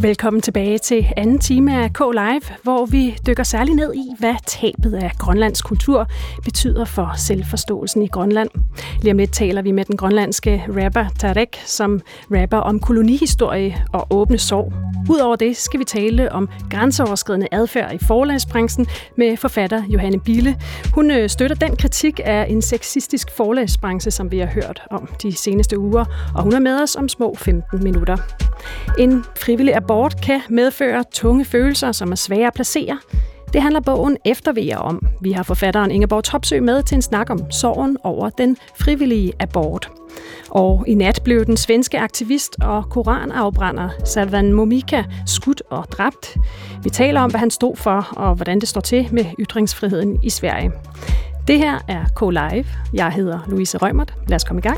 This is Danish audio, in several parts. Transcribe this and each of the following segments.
Velkommen tilbage til anden time af K-Live, hvor vi dykker særligt ned i, hvad tabet af Grønlands kultur betyder for selvforståelsen i Grønland. Lige om lidt taler vi med den grønlandske rapper Tarek, som rapper om kolonihistorie og åbne sår. Udover det skal vi tale om grænseoverskridende adfærd i forlagsbranchen med forfatter Johanne Bille. Hun støtter den kritik af en sexistisk forlagsbranche, som vi har hørt om de seneste uger, og hun er med os om små 15 minutter. En frivillig abort kan medføre tunge følelser, som er svære at placere. Det handler bogen Eftervejer om. Vi har forfatteren Ingeborg Topsøe med til en snak om sorgen over den frivillige abort. Og i nat blev den svenske aktivist og koranafbrænder Servan Momika skudt og dræbt. Vi taler om, hvad han stod for, og hvordan det står til med ytringsfriheden i Sverige. Det her er K-Live. Jeg hedder Louise Rømert. Lad os komme i gang.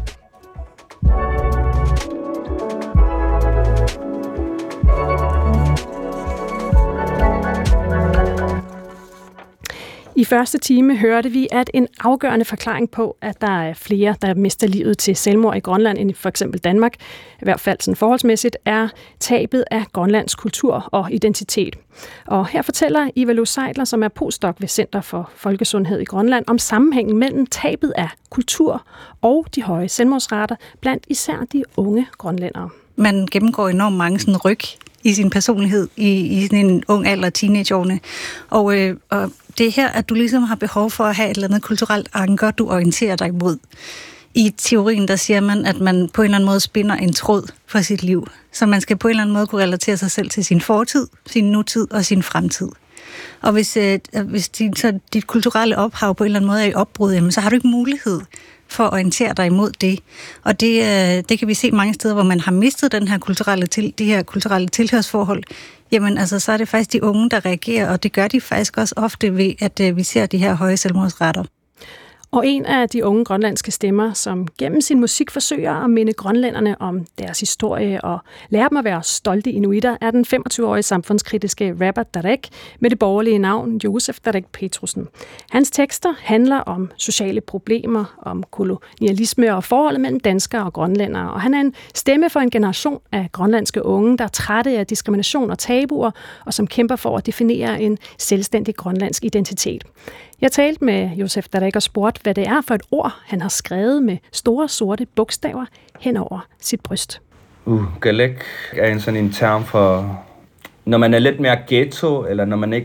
I første time hørte vi, at en afgørende forklaring på, at der er flere, der mister livet til selvmord i Grønland end i for eksempel Danmark, i hvert fald sådan forholdsmæssigt, er tabet af Grønlands kultur og identitet. Og her fortæller Eva Lo Seidler, som er postdoc ved Center for Folkesundhed i Grønland, om sammenhængen mellem tabet af kultur og de høje selvmordsrater blandt især de unge grønlændere. Man gennemgår enormt mange sådan ryg i sin personlighed i sådan en ung alder, teenageårene. Og det er her, at du ligesom har behov for at have et eller andet kulturelt anker, du orienterer dig imod. I teorien, der siger man, at man på en eller anden måde spinder en tråd for sit liv. Så man skal på en eller anden måde kunne relatere sig selv til sin fortid, sin nutid og sin fremtid. Og hvis dit kulturelle ophav på en eller anden måde er i opbrud, så har du ikke mulighed for at orientere dig imod det. Og det kan vi se mange steder, hvor man har mistet de her kulturelle tilhørsforhold. Jamen, altså, så er det faktisk de unge, der reagerer, og det gør de faktisk også ofte ved, at vi ser de her høje selvmordsrater. Og en af de unge grønlandske stemmer, som gennem sin musik forsøger at minde grønlænderne om deres historie og lære dem at være stolte inuitter, er den 25-årige samfundskritiske rapper Tarek med det borgerlige navn Josef Tarek Petrussen. Hans tekster handler om sociale problemer, om kolonialisme og forholdet mellem danskere og grønlændere, og han er en stemme for en generation af grønlandske unge, der er trætte af diskrimination og tabuer, og som kæmper for at definere en selvstændig grønlandsk identitet. Jeg talte med Josef Tarek og spurgte, hvad det er for et ord, han har skrevet med store sorte bogstaver hen over sit bryst. Galek er en term for, når man er lidt mere ghetto, eller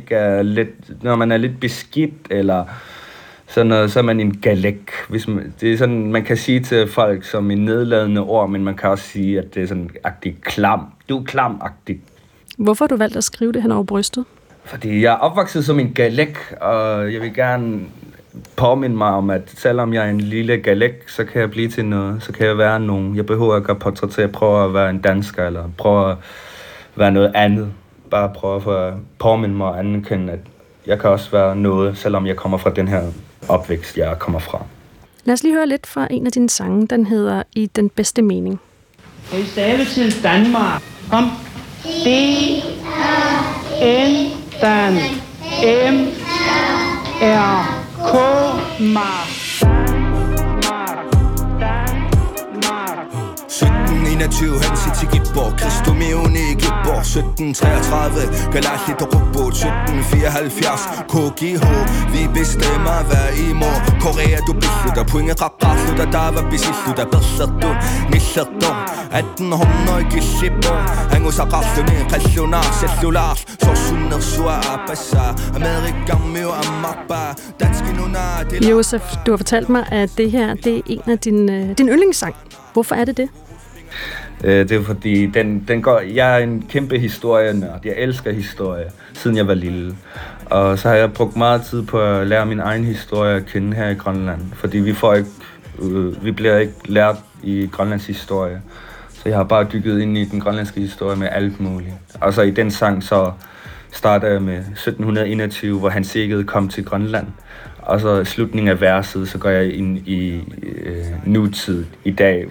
når man er lidt beskidt, eller sådan noget, så er man en galek. Det er sådan, man kan sige til folk som en nedladende ord, men man kan også sige, at det er sådan agtig klam. Du er klam-agtig. Hvorfor har du valgt at skrive det hen over brystet? Fordi jeg er opvokset som en galek, og jeg vil gerne påminde mig om, at selvom jeg er en lille galek, så kan jeg blive til noget. Så kan jeg være nogen. Jeg behøver ikke at portrættere, prøve at være en dansker, eller prøve at være noget andet. Bare prøve at påminde mig og anerkende, at jeg kan også være noget, selvom jeg kommer fra den her opvækst, jeg kommer fra. Lad os lige høre lidt fra en af dine sange. Den hedder I den bedste mening. Og i stave til Danmark. Kom. D-A-N-Dan M-R-K Mar. 21 hensit til Gibborg, Kristomeone i Gibborg. 1733, Galassi til Rubbo. 1774, KGH. Vi bestemmer hvad I må. Korea du beslutter, poinget rakker slutter. Der var beslutter, beslutter, nissetter. 1800 Gibborg. Han går så raslende, pressionar, cellular. Så sunder, sua, abassa. Amerikan, mø, amabba. Danske nunar. Josef, du har fortalt mig, at det her det er en af din yndlingssang. Hvorfor er det det? Det er fordi, jeg er en kæmpe historienørd. Jeg elsker historie, siden jeg var lille. Og så har jeg brugt meget tid på at lære min egen historie at kende her i Grønland. Fordi vi bliver ikke lært i Grønlands historie. Så jeg har bare dykket ind i den grønlandske historie med alt muligt. Og så i den sang, så starter jeg med 1721, hvor Hans Egede kom til Grønland. Og så i slutningen af verset, så går jeg ind i nutid i dag,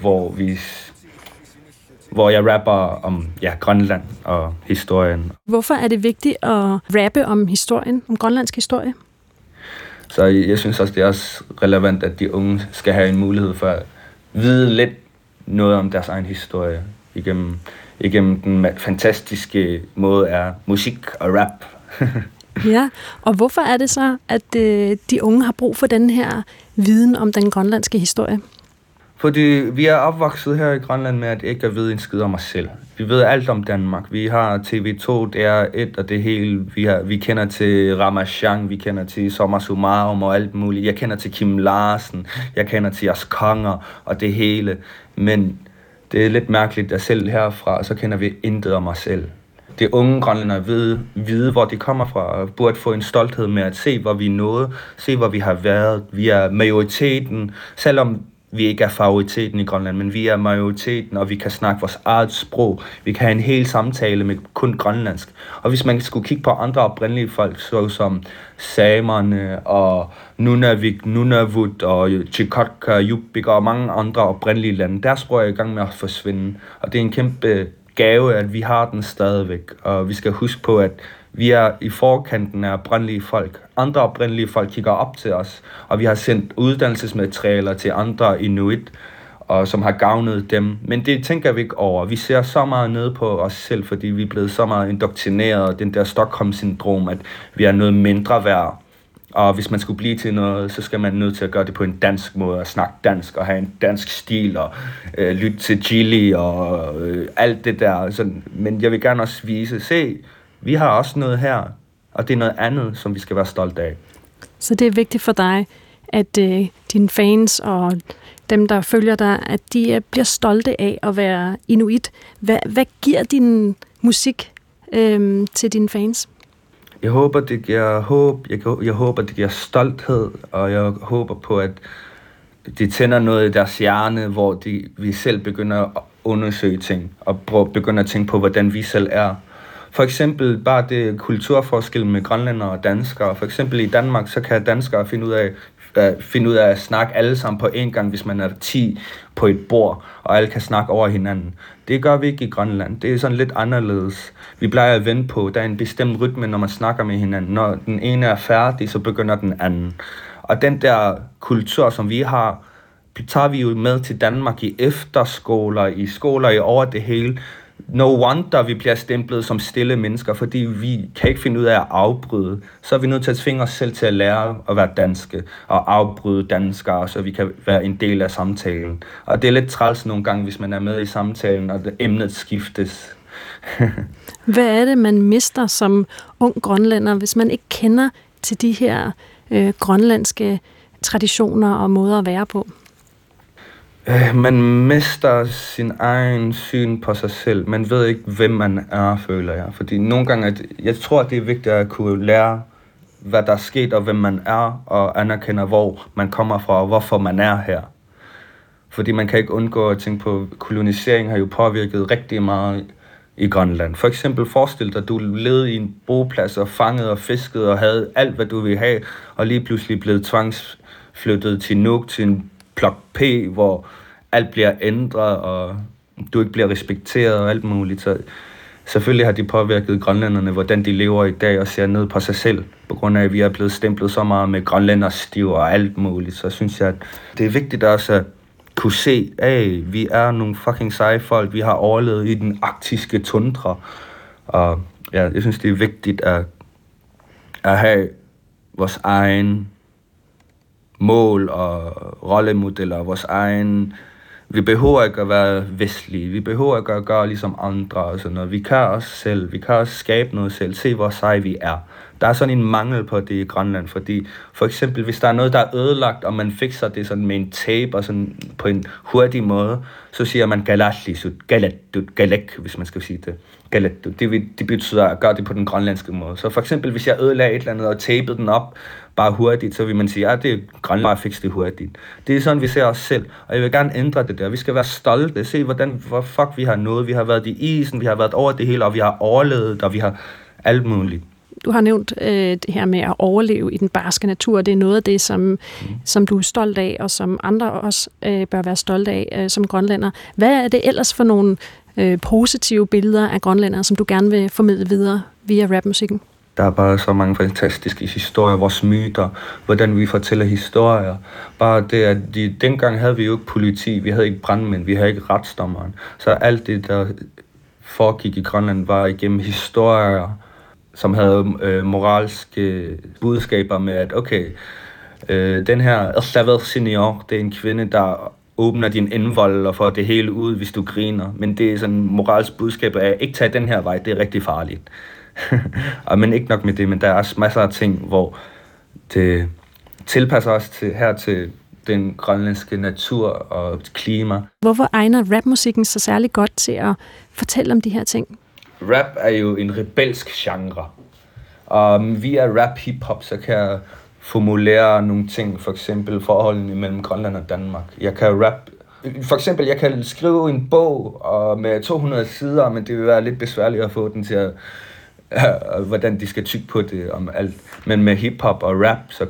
hvor jeg rapper om Grønland og historien. Hvorfor er det vigtigt at rappe om historien, om grønlandsk historie? Så jeg synes også, det er også relevant, at de unge skal have en mulighed for at vide lidt noget om deres egen historie. igennem den fantastiske måde af musik og rap. Ja, og hvorfor er det så, at de unge har brug for den her viden om den grønlandske historie? Fordi vi er opvokset her i Grønland med at ikke at vide en skid om os selv. Vi ved alt om Danmark. Vi har TV2, DR1 og det hele. Vi kender til Ramachan, vi kender til Sommer Summarum og alt muligt. Jeg kender til Kim Larsen, jeg kender til jeres konger og det hele. Men det er lidt mærkeligt, at selv herfra, så kender vi intet om os selv. Det unge grønlændere vide, hvor de kommer fra, og burde få en stolthed med at se, hvor vi er nået, se, hvor vi har været. Vi er majoriteten, selvom vi ikke er favoriteten i Grønland, men vi er majoriteten, og vi kan snakke vores eget sprog. Vi kan have en hel samtale med kun grønlandsk. Og hvis man skulle kigge på andre oprindelige folk, såsom samerne og Nunavik, Nunavut og Chikotka, Yupik og mange andre oprindelige lande, deres sprog er i gang med at forsvinde. Og det er en kæmpe gave, at vi har den stadigvæk. Og vi skal huske på, at vi er i forkanten af oprindelige folk. Andre oprindelige folk kigger op til os, og vi har sendt uddannelsesmaterialer til andre inuit, og som har gavnet dem. Men det tænker vi ikke over. Vi ser så meget ned på os selv, fordi vi er blevet så meget indoktrineret, den der Stockholm-syndrom, at vi er noget mindre værd. Og hvis man skulle blive til noget, så skal man nødt til at gøre det på en dansk måde, at snakke dansk og have en dansk stil og lytte til chili og alt det der. Sådan. Men jeg vil gerne også vise, vi har også noget her, og det er noget andet, som vi skal være stolte af. Så det er vigtigt for dig, at dine fans og dem, der følger dig, at de bliver stolte af at være inuit. Hvad giver din musik til dine fans? Jeg håber, det giver håb. Jeg håber, det giver stolthed, og jeg håber på, at de tænder noget i deres hjerne, hvor vi selv begynder at undersøge ting, og begynder at tænke på, hvordan vi selv er. For eksempel bare det kulturforskel med grønlændere og danskere. For eksempel i Danmark, så kan danskere finde ud af at snakke alle sammen på en gang, hvis man er 10 på et bord, og alle kan snakke over hinanden. Det gør vi ikke i Grønland. Det er sådan lidt anderledes. Vi plejer at vente på, der er en bestemt rytme, når man snakker med hinanden. Når den ene er færdig, så begynder den anden. Og den der kultur, som vi har, tager vi jo med til Danmark i efterskoler, i skoler i over det hele. No wonder, vi bliver stemplet som stille mennesker, fordi vi kan ikke finde ud af at afbryde. Så er vi nødt til at tvinge os selv til at lære at være danske og afbryde danskere, så vi kan være en del af samtalen. Og det er lidt træls nogle gange, hvis man er med i samtalen, og emnet skiftes. Hvad er det, man mister som ung grønlænder, hvis man ikke kender til de her grønlandske traditioner og måder at være på? Man mister sin egen syn på sig selv. Man ved ikke, hvem man er, føler jeg. Fordi nogle gange, jeg tror, det er vigtigt at kunne lære, hvad der er sket, og hvem man er, og anerkende, hvor man kommer fra, og hvorfor man er her. Fordi man kan ikke undgå at tænke på, at kolonisering har jo påvirket rigtig meget i Grønland. For eksempel forestil dig, at du levede i en boplads og fangede og fiskede og havde alt, hvad du ville have, og lige pludselig blev tvangsflyttet til Nuuk, til en plok P, hvor alt bliver ændret, og du ikke bliver respekteret og alt muligt. Så selvfølgelig har de påvirket grønlænderne, hvordan de lever i dag og ser ned på sig selv, på grund af, at vi er blevet stemplet så meget med grønlænderstiv og alt muligt. Så synes jeg, at det er vigtigt også at kunne se, at vi er nogle fucking seje folk. Vi har overlevet i den arktiske tundra. Og ja, jeg synes, det er vigtigt at have vores egen mål og rollemodeller, vores egen. Vi behøver ikke at være vestlige, vi behøver ikke at gøre ligesom andre og sådan noget. Vi kan os selv, vi kan også skabe noget selv, se hvor seje vi er. Der er sådan en mangel på det i Grønland, fordi for eksempel, hvis der er noget, der er ødelagt, og man fikser det sådan med en tape og sådan på en hurtig måde, så siger man galatlisut, galek, hvis man skal sige det. Galatut. Det betyder at gøre det på den grønlandske måde. Så for eksempel, hvis jeg ødelagde et eller andet og tapede den op bare hurtigt, så vil man sige, at det er Grønland, bare fikse det hurtigt. Det er sådan, vi ser os selv, og jeg vil gerne ændre det der. Vi skal være stolte, se hvor fuck vi har nået. Vi har været i isen, vi har været over det hele, og vi har overlevet, og vi har alt muligt. Du har nævnt det her med at overleve i den barske natur. Det er noget af det, som du er stolt af, og som andre også bør være stolte af som grønlænder. Hvad er det ellers for nogle positive billeder af grønlændere, som du gerne vil formidle videre via rapmusikken? Der er bare så mange fantastiske historier, vores myter, hvordan vi fortæller historier. Bare det, at dengang havde vi jo ikke politi, vi havde ikke brandmænd, vi havde ikke retsdommeren. Så alt det, der foregik i Grønland, var igennem historier, som havde moralske budskaber med, at okay, den her Elsavet Senior, det er en kvinde, der åbner din indvold og får det hele ud, hvis du griner. Men det er sådan moralsk budskab af, ikke tage den her vej, det er rigtig farligt. Men ikke nok med det, men der er også masser af ting, hvor det tilpasser os til den grønlandske natur og klima. Hvorfor egner rapmusikken så særlig godt til at fortælle om de her ting? Rap er jo en rebelsk genre. Og via rap-hip-hop, så kan jeg formulere nogle ting, for eksempel forholdene mellem Grønland og Danmark. Jeg kan jeg kan skrive en bog med 200 sider, men det vil være lidt besværligt at få den til at hvordan de skal tygge på det om alt. Men med hiphop og rap, så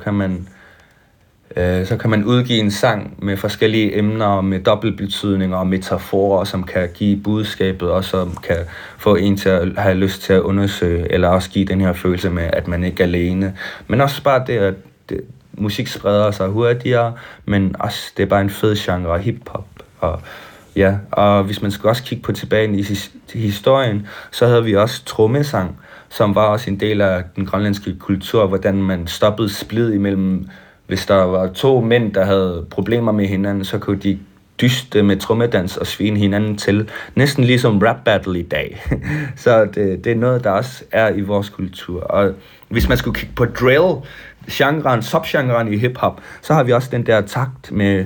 kan man udgive en sang med forskellige emner, med dobbeltbetydninger og metaforer, som kan give budskabet, og som kan få en til at have lyst til at undersøge, eller også give den her følelse med, at man ikke er alene. Men også bare det, at musik spreder sig hurtigere, men også det er bare en fed genre, hiphop. Og hvis man skal også kigge på tilbage i historien, så havde vi også trommesang, som var også en del af den grønlandske kultur, hvordan man stoppede splid imellem. Hvis der var to mænd, der havde problemer med hinanden, så kunne de dyste med trommedans og svine hinanden til. Næsten ligesom rap battle i dag. Så det er noget, der også er i vores kultur. Og hvis man skulle kigge på drill-genren, subgenren i hiphop, så har vi også den der takt med...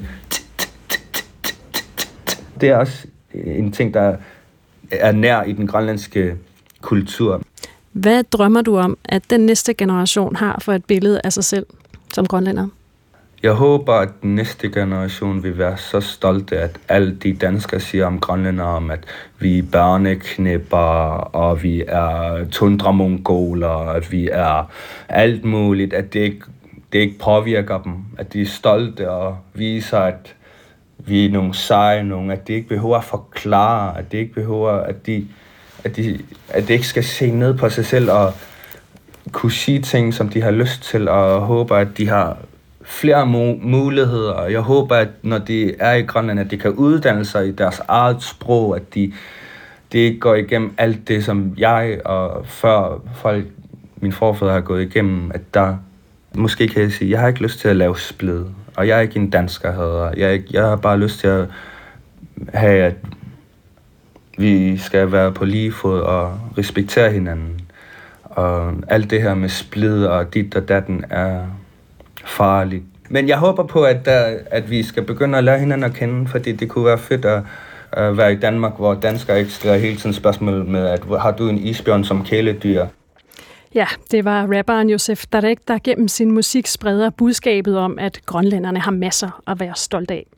Det er også en ting, der er nær i den grønlandske kultur. Hvad drømmer du om, at den næste generation har for et billede af sig selv som grønlænder? Jeg håber, at den næste generation vil være så stolte, at alle de danskere siger om grønlænder, om at vi er børneknæpper, og vi er tundramongoler, at vi er alt muligt, at det ikke påvirker dem, at de er stolte og viser, at vi er nogle seje nogen, at de ikke behøver at forklare, at de ikke behøver, at det ikke skal se ned på sig selv og kunne sige ting, som de har lyst til, og håber, at de har flere muligheder. Jeg håber, at når de er i Grønland, at de kan uddanne sig i deres eget sprog, at de ikke går igennem alt det, som jeg og før mine forfædre har gået igennem, at der måske kan jeg sige, jeg har ikke lyst til at lave splid, og jeg er ikke en dansker. Jeg har bare lyst til at have, at vi skal være på lige fod og respektere hinanden. Og alt det her med splid og dit og datten er farligt. Men jeg håber på, at vi skal begynde at lære hinanden at kende, fordi det kunne være fedt at være i Danmark, hvor danskere ikke stiller hele tiden spørgsmål med, at har du en isbjørn som kæledyr? Ja, det var rapperen Josef Darek, der gennem sin musik spreder budskabet om, at grønlænderne har masser at være stolt af.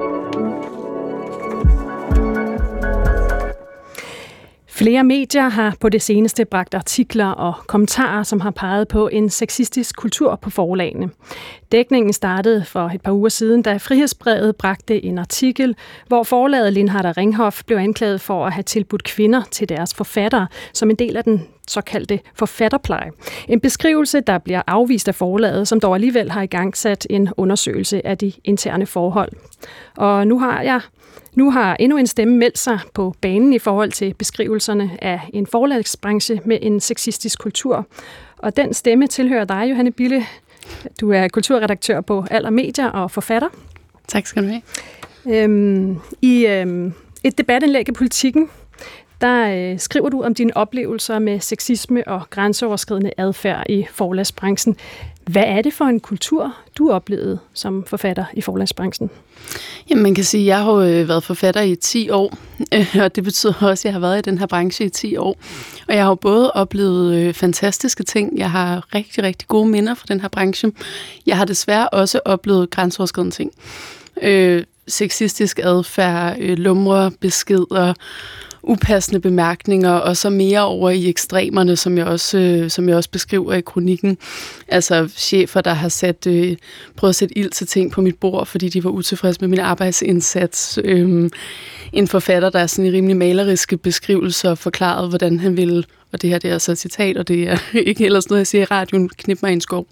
Flere medier har på det seneste bragt artikler og kommentarer, som har peget på en sexistisk kultur på forlagene. Dækningen startede for et par uger siden, da Frihedsbrevet bragte en artikel, hvor forlaget Lindhardt og Ringhof blev anklaget for at have tilbudt kvinder til deres forfattere som en del af den såkaldte forfatterpleje. En beskrivelse, der bliver afvist af forlaget, som dog alligevel har igangsat en undersøgelse af de interne forhold. Og nu har endnu en stemme meldt sig på banen i forhold til beskrivelserne af en forlagsbranche med en sexistisk kultur. Og den stemme tilhører dig, Johanne Bille. Du er kulturredaktør på Aller Medier og forfatter. Tak skal du have. I et debatindlæg i Politikken, der skriver du om dine oplevelser med sexisme og grænseoverskridende adfærd i forlagsbranchen. Hvad er det for en kultur, du oplevede som forfatter i forlagsbranchen? Jamen, man kan sige, at jeg har været forfatter i 10 år, og det betyder også, at jeg har været i den her branche i 10 år. Og jeg har både oplevet fantastiske ting. Jeg har rigtig, rigtig gode minder fra den her branche. Jeg har desværre også oplevet grænseoverskridende ting. Sexistisk adfærd, lumre beskeder, upassende bemærkninger, og så mere over i ekstremerne, som jeg også beskriver i kronikken. Altså chefer, der har prøvet at sætte ild til ting på mit bord, fordi de var utilfredse med min arbejdsindsats. En forfatter, der er sådan i rimelig maleriske beskrivelser forklarede, hvordan han ville og det her det er altså et citat, og det er ikke ellers noget, jeg siger i radioen, knip mig i en skov.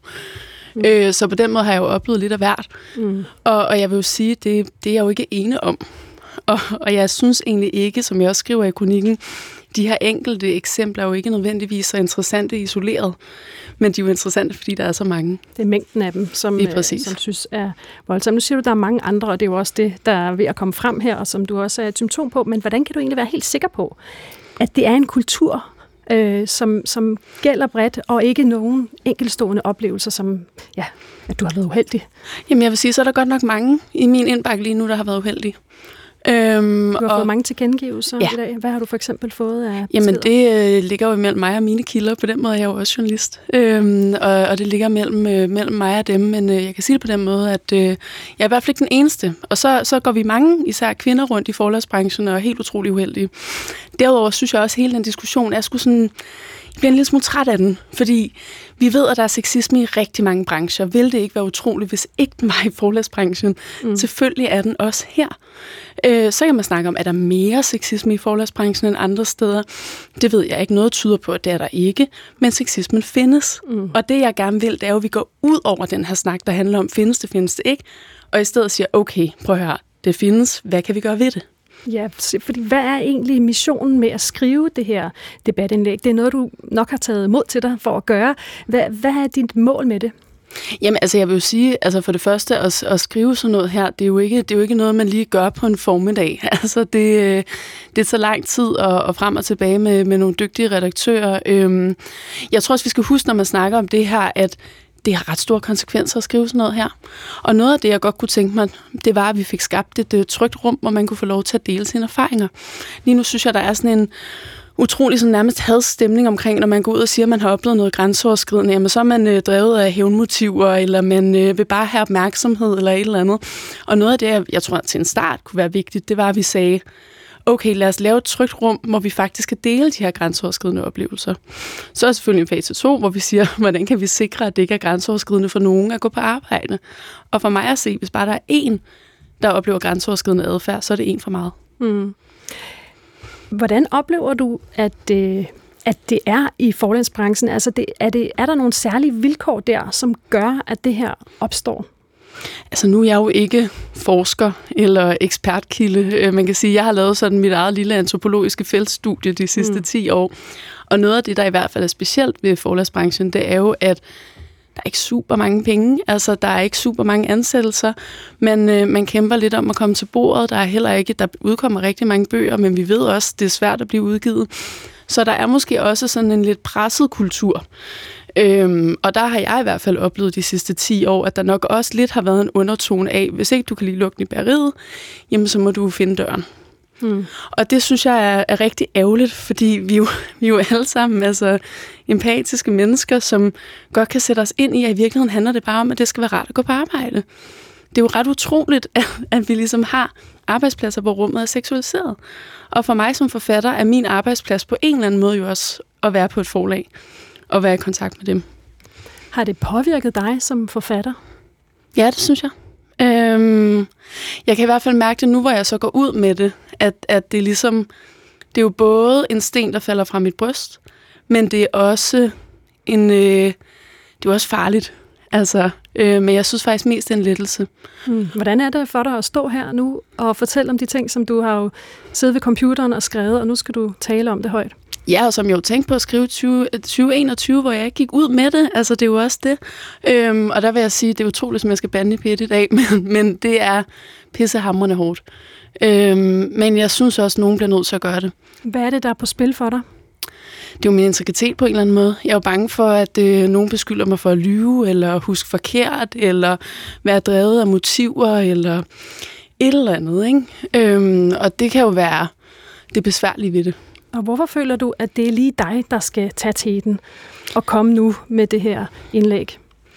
Så på den måde har jeg jo oplevet lidt af hvert. Og jeg vil jo sige, det er jeg jo ikke ene om. Og jeg synes egentlig ikke, som jeg også skriver i kronikken, de her enkelte eksempler er jo ikke nødvendigvis så interessante isoleret, men de er jo interessante, fordi der er så mange. Det er mængden af dem, som synes er voldsomt. Nu siger du, der er mange andre, og det er jo også det, der er ved at komme frem her, og som du også er et symptom på. Men hvordan kan du egentlig være helt sikker på, at det er en kultur, som gælder bredt, og ikke nogen enkeltstående oplevelser, som, ja, at du har været uheldig? Jamen jeg vil sige, så er der godt nok mange i min indbakke lige nu, der har været uheldige. Du har fået mange tilkendegivelser i dag. Hvad har du for eksempel fået af beskeder? Jamen det ligger jo imellem mig og mine kilder. På den måde er jeg jo også journalist. Og det ligger mellem mig og dem. Men jeg kan sige det på den måde, at jeg er i hvert fald ikke den eneste. Og så går vi mange, især kvinder, rundt i forlagsbranchen og er helt utrolig uheldige. Derudover synes jeg også, at hele den diskussion er sgu sådan... Jeg bliver en lille smule træt af den, fordi vi ved, at der er sexisme i rigtig mange brancher. Vil det ikke være utroligt, hvis ikke den var i forlagsbranchen? Selvfølgelig er den også her. Så kan man snakke om, er der mere sexisme i forlagsbranchen end andre steder? Det ved jeg ikke. Noget tyder på, at det er der ikke, men sexismen findes. Og det, jeg gerne vil, det er jo, at vi går ud over den her snak, der handler om, findes det ikke? Og i stedet siger, okay, prøv at høre, det findes. Hvad kan vi gøre ved det? Ja, fordi hvad er egentlig missionen med at skrive det her debatindlæg? Det er noget, du nok har taget mod til dig for at gøre. Hvad er dit mål med det? Jamen, altså jeg vil jo sige, altså for det første at skrive sådan noget her, det er jo ikke noget, man lige gør på en formiddag. Altså det tager lang tid og frem og tilbage med nogle dygtige redaktører. Jeg tror også, vi skal huske, når man snakker om det her, at det har ret store konsekvenser at skrive sådan noget her. Og noget af det, jeg godt kunne tænke mig, det var, at vi fik skabt et trygt rum, hvor man kunne få lov til at dele sine erfaringer. Lige nu synes jeg, der er sådan en utrolig sådan nærmest hadstemning omkring, når man går ud og siger, at man har oplevet noget grænseoverskridende, jamen så er man drevet af hævnmotiver, eller man vil bare have opmærksomhed, eller et eller andet. Og noget af det, jeg tror til en start kunne være vigtigt, det var, at vi sagde, okay, lad os lave et trygt rum, hvor vi faktisk kan dele de her grænseoverskridende oplevelser. Så er selvfølgelig en fase 2, hvor vi siger, hvordan kan vi sikre, at det ikke er grænseoverskridende for nogen at gå på arbejde. Og for mig at se, hvis bare der er en, der oplever grænseoverskridende adfærd, så er det en for meget. Hvordan oplever du, at det er i forlagsbranchen? Altså, er der nogle særlige vilkår der, som gør, at det her opstår? Altså nu er jeg jo ikke forsker eller ekspertkilde. Man kan sige, at jeg har lavet sådan mit eget lille antropologiske feltstudie de sidste 10 år. Og noget af det, der i hvert fald er specielt ved forlagsbranchen, det er jo, at der er ikke super mange penge. Altså der er ikke super mange ansættelser. Man kæmper lidt om at komme til bordet. Der udkommer rigtig mange bøger, men vi ved også, det er svært at blive udgivet. Så der er måske også sådan en lidt presset kultur. Og der har jeg i hvert fald oplevet de sidste 10 år, at der nok også lidt har været en undertone af, hvis ikke du kan lide lugten i bageriet, jamen så må du finde døren. Og det synes jeg er rigtig ærgerligt, fordi vi er jo alle sammen altså empatiske mennesker, som godt kan sætte os ind i, at i virkeligheden handler det bare om, at det skal være rart at gå på arbejde. Det er jo ret utroligt, at vi ligesom har arbejdspladser, hvor rummet er seksualiseret. Og for mig som forfatter er min arbejdsplads på en eller anden måde jo også at være på et forlag og være i kontakt med dem. Har det påvirket dig som forfatter? Ja, det synes jeg. Jeg kan i hvert fald mærke det nu, hvor jeg så går ud med det, at det ligesom, det er jo både en sten, der falder fra mit bryst, men det er også det er også farligt. Altså, men jeg synes faktisk mest en lettelse. Hvordan er det for dig at stå her nu og fortælle om de ting, som du har jo siddet ved computeren og skrevet, og nu skal du tale om det højt? Ja, og som jeg jo tænkte på at skrive 2021, hvor jeg ikke gik ud med det. Altså, det er jo også det. Og der vil jeg sige, det er utroligt, som jeg skal bande i pæt i dag, men det er pissehamrende hårdt. Men jeg synes også, at nogen bliver nødt til at gøre det. Hvad er det, der er på spil for dig? Det er jo min integritet på en eller anden måde. Jeg er jo bange for, at nogen beskylder mig for at lyve, eller huske forkert, eller være drevet af motiver, eller et eller andet, ikke? Og det kan jo være det besværlige ved det. Og hvorfor føler du, at det er lige dig, der skal tage teten og komme nu med det her indlæg?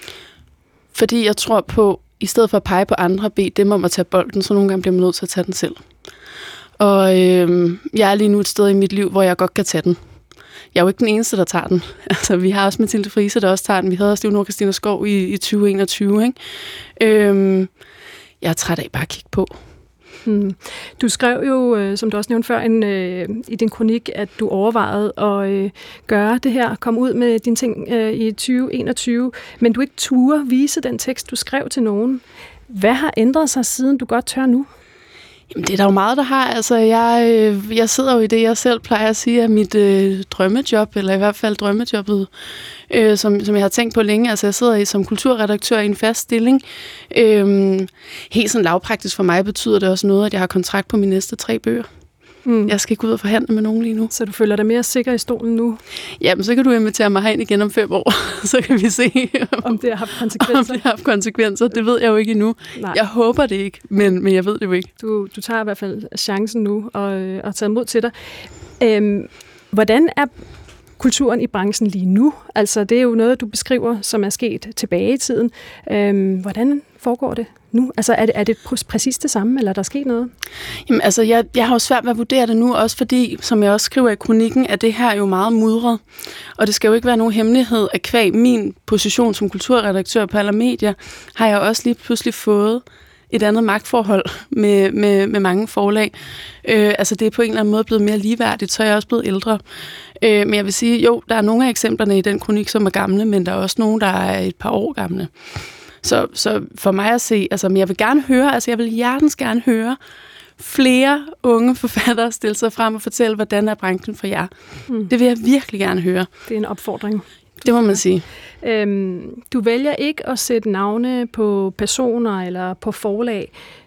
Fordi jeg tror på, i stedet for at pege på andre, bede dem om at tage bolden, så nogle gange bliver man nødt til at tage den selv. Og jeg er lige nu et sted i mit liv, hvor jeg godt kan tage den. Jeg er jo ikke den eneste, der tager den. Altså, vi har også Mathilde Friese, der også tager den. Vi havde også Leonora Christina Skov i 2021. Ikke? Jeg er træt af bare at kigge på. Du skrev jo, som du også nævnte før, i din kronik, at du overvejede at gøre det her, komme ud med dine ting i 2021, men du ikke turde vise den tekst, du skrev til nogen. Hvad har ændret sig, siden du godt tør nu? Jamen, det er der jo meget, der har. Altså, jeg sidder jo i det, jeg selv plejer at sige, er mit drømmejob, eller i hvert fald drømmejobbet, som jeg har tænkt på længe. Altså, jeg sidder som kulturredaktør i en fast stilling. Helt sådan lavpraktisk for mig betyder det også noget, at jeg har kontrakt på mine næste 3 bøger. Jeg skal ikke ud og forhandle med nogen lige nu. Så du føler dig mere sikker i stolen nu? Jamen, så kan du invitere mig herind igen om 5 år. Så kan vi se, om det har haft konsekvenser. Om det har haft konsekvenser. Det ved jeg jo ikke endnu. Nej. Jeg håber det ikke, men jeg ved det jo ikke. Du tager i hvert fald chancen nu og tager mod til dig. Hvordan er kulturen i branchen lige nu? Altså, det er jo noget, du beskriver, som er sket tilbage i tiden. Hvordan foregår det nu? Altså, er det præcis det samme, eller er der sket noget? Jamen, altså, jeg har jo svært ved at vurdere det nu, også fordi, som jeg også skriver i kronikken, at det her er jo meget mudret. Og det skal jo ikke være nogen hemmelighed, at kvæg min position som kulturredaktør på Allermedia, har jeg også lige pludselig fået et andet magtforhold med mange forlag. Altså, det er på en eller anden måde blevet mere ligeværdigt, så er jeg også blevet ældre. Men jeg vil sige, jo, der er nogle af eksemplerne i den kronik, som er gamle, men der er også nogle, der er et par år gamle. Så for mig at se, altså, jeg vil gerne høre, altså jeg vil hjertens gerne høre flere unge forfattere stille sig frem og fortælle, hvordan er branchen for jer. Det vil jeg virkelig gerne høre. Det er en opfordring. Det må man sige. Du vælger ikke at sætte navne på personer eller på forlag.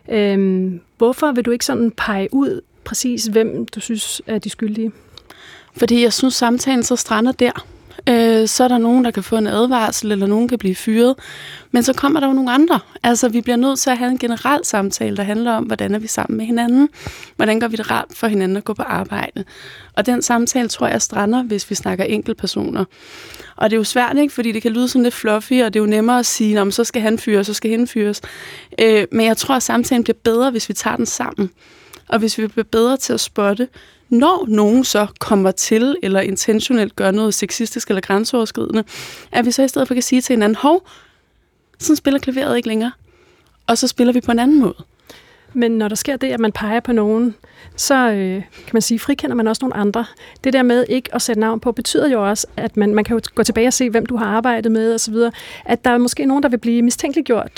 Hvorfor vil du ikke sådan pege ud præcis, hvem du synes er de skyldige? Fordi jeg synes, samtalen så strander der. Så er der nogen, der kan få en advarsel, eller nogen kan blive fyret. Men så kommer der jo nogle andre. Altså, vi bliver nødt til at have en generel samtale, der handler om, hvordan er vi sammen med hinanden? Hvordan gør vi det rart for hinanden at gå på arbejde? Og den samtale, tror jeg, strander, hvis vi snakker enkeltpersoner. Og det er jo svært, ikke? Fordi det kan lyde sådan lidt fluffy, og det er jo nemmere at sige, om så skal han fyres, så skal hende fyres. Men jeg tror, at samtalen bliver bedre, hvis vi tager den sammen. Og hvis vi bliver bedre til at spotte, når nogen så kommer til, eller intentionelt gør noget sexistisk eller grænseoverskridende, at vi så i stedet for kan sige til hinanden, hov, sådan spiller klaveret ikke længere. Og så spiller vi på en anden måde. Men når der sker det, at man peger på nogen, så kan man sige, frikender man også nogle andre. Det der med ikke at sætte navn på, betyder jo også, at man kan jo gå tilbage og se, hvem du har arbejdet med osv., at der er måske nogen, der vil blive mistænkeliggjort,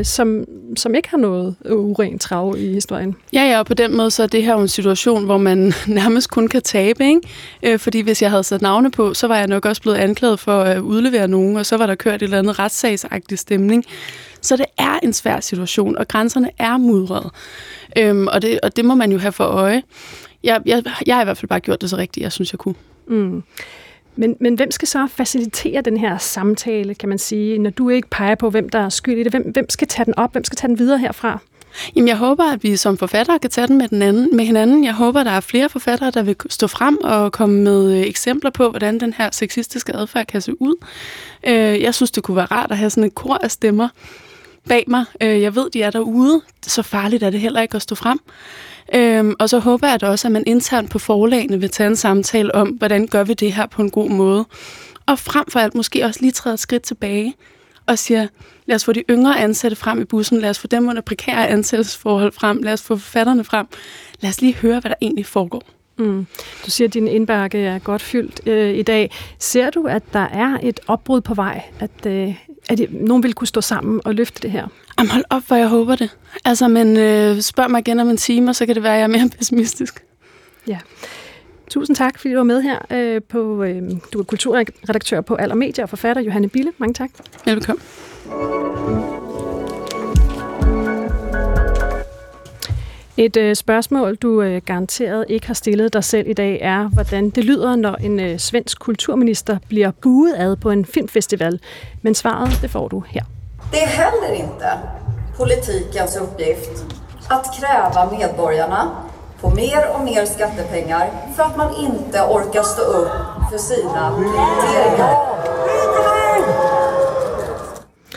som ikke har noget urent trav i historien. Ja, og på den måde så er det her jo en situation, hvor man nærmest kun kan tabe, ikke? Fordi hvis jeg havde sat navne på, så var jeg nok også blevet anklaget for at udlevere nogen, og så var der kørt et eller andet retssagsagtig stemning. Så det er en svær situation, og grænserne er mudrede. Og det må man jo have for øje. Jeg har i hvert fald bare gjort det så rigtigt, jeg synes, jeg kunne. Men hvem skal så facilitere den her samtale, kan man sige, når du ikke peger på, hvem der er skyld i det? Hvem skal tage den op? Hvem skal tage den videre herfra? Jamen, jeg håber, at vi som forfattere kan tage den med hinanden. Jeg håber, at der er flere forfattere, der vil stå frem og komme med eksempler på, hvordan den her sexistiske adfærd kan se ud. Jeg synes, det kunne være rart at have sådan et kor af stemmer bag mig. Jeg ved, de er derude. Så farligt er det heller ikke at stå frem. Og så håber jeg da også, at man internt på forlagene vil tage en samtale om, hvordan gør vi det her på en god måde. Og frem for alt måske også lige træde et skridt tilbage og siger, lad os få de yngre ansatte frem i bussen, lad os få dem under prekære ansættelsesforhold frem, lad os få forfatterne frem, lad os lige høre, hvad der egentlig foregår. Du siger, at din indbakke er godt fyldt i dag. Ser du, at der er et opbrud på vej, at nogen vil kunne stå sammen og løfte det her? Jamen hold op, for jeg håber det. Altså, men spørg mig igen om en time, og så kan det være, at jeg er mere pessimistisk. Ja. Tusind tak, fordi du var med her du er kulturredaktør på Allermedia og forfatter Johanne Bille. Mange tak. Velkommen. Et spørgsmål, du garanteret ikke har stillet dig selv i dag, er, hvordan det lyder, når en svensk kulturminister bliver buet ad på en filmfestival. Men svaret, det får du her. Det är heller inte politikens uppgift att kräva medborgarna på mer och mer skattepengar för att man inte orkar stå upp för sina prioriteringar.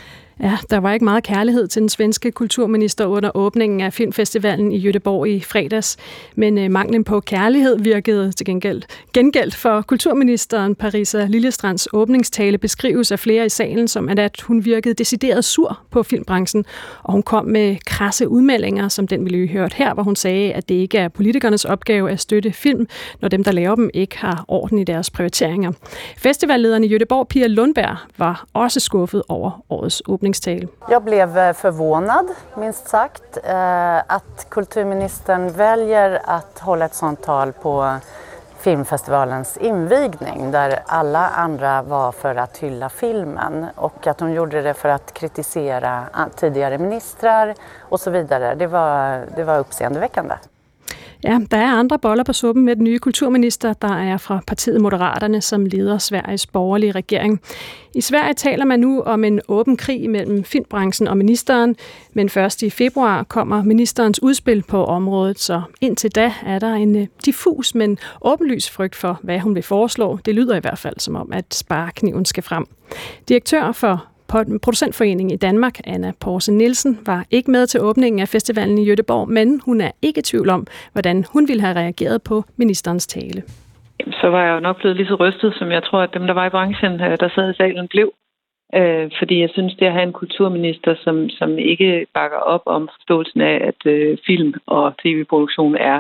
Ja, der var ikke meget kærlighed til den svenske kulturminister under åbningen af filmfestivalen i Göteborg i fredags, men manglen på kærlighed virkede til gengældt for kulturministeren. Parisa Liljestrands åbningstale beskrives af flere i salen som, at hun virkede decideret sur på filmbranchen, og hun kom med krasse udmeldinger, som den vi hørt her, hvor hun sagde, at det ikke er politikernes opgave at støtte film, når dem, der laver dem, ikke har orden i deres prioriteringer. Festivallederen i Göteborg, Pia Lundberg, var også skuffet over årets åbningstale. Jag blev förvånad, minst sagt, att kulturministern väljer att hålla ett sånt tal på filmfestivalens invigning där alla andra var för att hylla filmen och att hon gjorde det för att kritisera tidigare ministrar och så vidare. Det var uppseendeväckande. Ja, der er andre boller på suppen med den nye kulturminister, der er fra partiet Moderaterne, som leder Sveriges borgerlige regering. I Sverige taler man nu om en åben krig mellem filmbranchen og ministeren, men først i februar kommer ministerens udspil på området, så indtil da er der en diffus, men åbenlys frygt for, hvad hun vil foreslå. Det lyder i hvert fald som om, at sparekniven skal frem. Direktør for Producentforeningen i Danmark, Anna Porse Nielsen, var ikke med til åbningen af festivalen i Göteborg, men hun er ikke i tvivl om, hvordan hun ville have reageret på ministerens tale. Så var jeg jo nok blevet lige så rystet, som jeg tror, at dem, der var i branchen, der sad i salen, blev. Fordi jeg synes, det at have en kulturminister, som ikke bakker op om forståelsen af, at film og tv-produktion er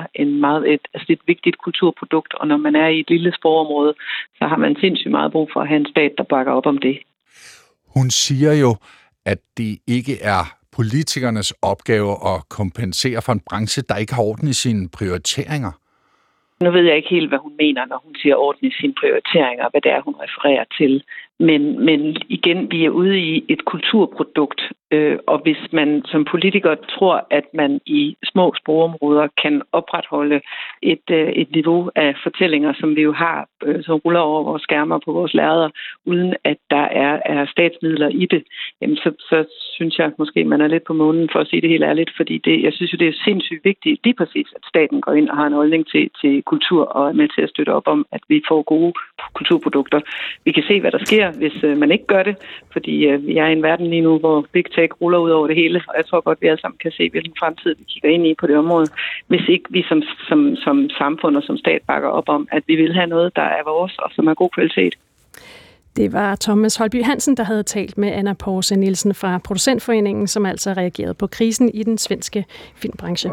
et vigtigt kulturprodukt, og når man er i et lille sprogområde, så har man sindssygt meget brug for at have en stat, der bakker op om det. Hun siger jo, at det ikke er politikernes opgave at kompensere for en branche, der ikke har orden i sine prioriteringer. Nu ved jeg ikke helt, hvad hun mener, når hun siger orden i sine prioriteringer, hvad det er, hun refererer til. Men igen, vi er ude i et kulturprodukt, og hvis man som politiker tror, at man i små sprogområder kan opretholde et niveau af fortællinger, som vi jo har, som ruller over vores skærmer på vores lærreder, uden at der er statsmidler i det, jamen så synes jeg måske, man er lidt på månen for at sige det helt ærligt, fordi jeg synes jo, det er sindssygt vigtigt lige præcis, at staten går ind og har en holdning til kultur og er med til at støtte op om, at vi får gode kulturprodukter. Vi kan se, hvad der sker, hvis man ikke gør det, fordi vi er i en verden lige nu, hvor big tech ruller ud over det hele, og jeg tror godt, vi alle sammen kan se, hvilken fremtid vi kigger ind i på det område, hvis ikke vi som samfund og som stat bakker op om, at vi vil have noget, der er vores og som er god kvalitet. Det var Thomas Holby Hansen, der havde talt med Anna Porse Nielsen fra Producentforeningen, som altså reagerede på krisen i den svenske filmbranche.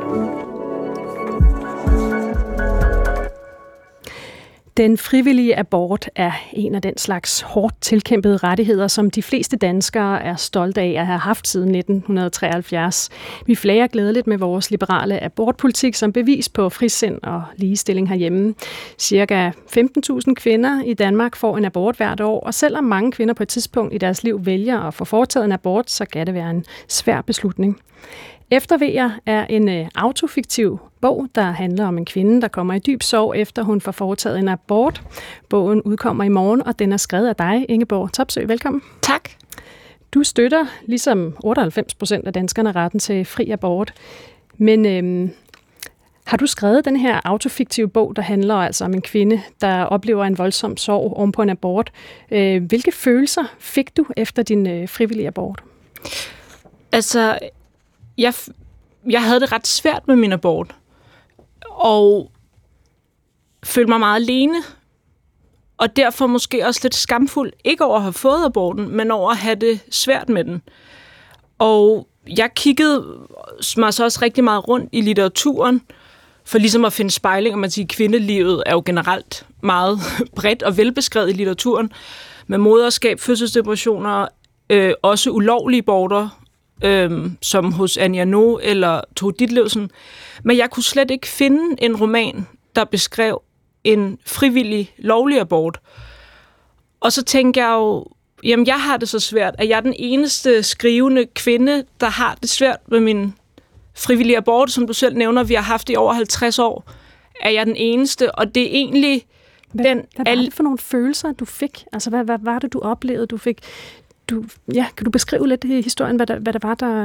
Den frivillige abort er en af den slags hårdt tilkæmpede rettigheder, som de fleste danskere er stolte af at have haft siden 1973. Vi flager glædeligt med vores liberale abortpolitik som bevis på frisind og ligestilling herhjemme. Cirka 15.000 kvinder i Danmark får en abort hvert år, og selvom mange kvinder på et tidspunkt i deres liv vælger at få foretaget en abort, så kan det være en svær beslutning. Eftervejer er en autofiktiv bog, der handler om en kvinde, der kommer i dyb sorg, efter hun får foretaget en abort. Bogen udkommer i morgen, og den er skrevet af dig, Ingeborg Topsøe. Velkommen. Tak. Du støtter, ligesom 98% af danskerne, retten til fri abort. Men har du skrevet den her autofiktive bog, der handler altså om en kvinde, der oplever en voldsom sorg oven på en abort? Hvilke følelser fik du efter din frivillige abort? Altså, jeg havde det ret svært med min abort, og følte mig meget alene, og derfor måske også lidt skamfuld, ikke over at have fået aborten, men over at have det svært med den. Og jeg kiggede mig så også rigtig meget rundt i litteraturen, for ligesom at finde spejling, og man siger, kvindelivet er jo generelt meget bredt og velbeskrevet i litteraturen, med moderskab, fødselsdepressioner, også ulovlige aborter, som hos Anja No eller Tove Ditlevsen. Men jeg kunne slet ikke finde en roman, der beskrev en frivillig, lovlig abort. Og så tænkte jeg jo, jamen jeg har det så svært, at jeg er den eneste skrivende kvinde, der har det svært med min frivillige abort, som du selv nævner, vi har haft i over 50 år. Er jeg den eneste, og det er egentlig... Hvad var det for nogle følelser, du fik? Altså, hvad var det, du oplevede, du fik... kan du beskrive lidt i historien, hvad der var,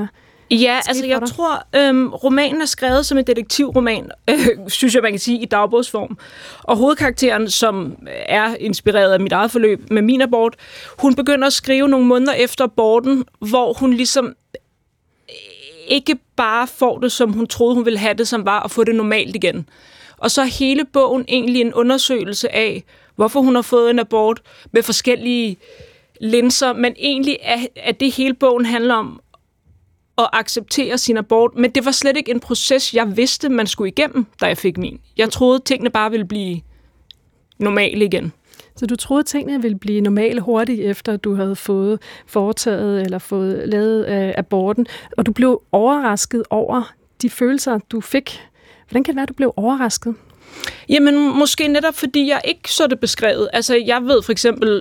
Ja, altså jeg tror, romanen er skrevet som en detektivroman, synes jeg, man kan sige, i dagbogsform. Og hovedkarakteren, som er inspireret af mit eget forløb med min abort, hun begynder at skrive nogle måneder efter aborten, hvor hun ligesom ikke bare får det, som hun troede, hun ville have det, som var at få det normalt igen. Og så er hele bogen egentlig en undersøgelse af, hvorfor hun har fået en abort med forskellige linser, men egentlig er det hele bogen handler om at acceptere sin abort, men det var slet ikke en proces, jeg vidste, man skulle igennem, da jeg fik min. Jeg troede, tingene bare ville blive normale igen. Så du troede, tingene ville blive normale hurtigt, efter du havde fået foretaget eller fået lavet aborten, og du blev overrasket over de følelser, du fik. Hvordan kan det være, at du blev overrasket? Jamen, måske netop, fordi jeg ikke så det beskrevet. Altså, jeg ved for eksempel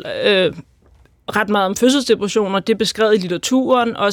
ret meget om fødselsdepressioner, det er beskrevet i litteraturen, og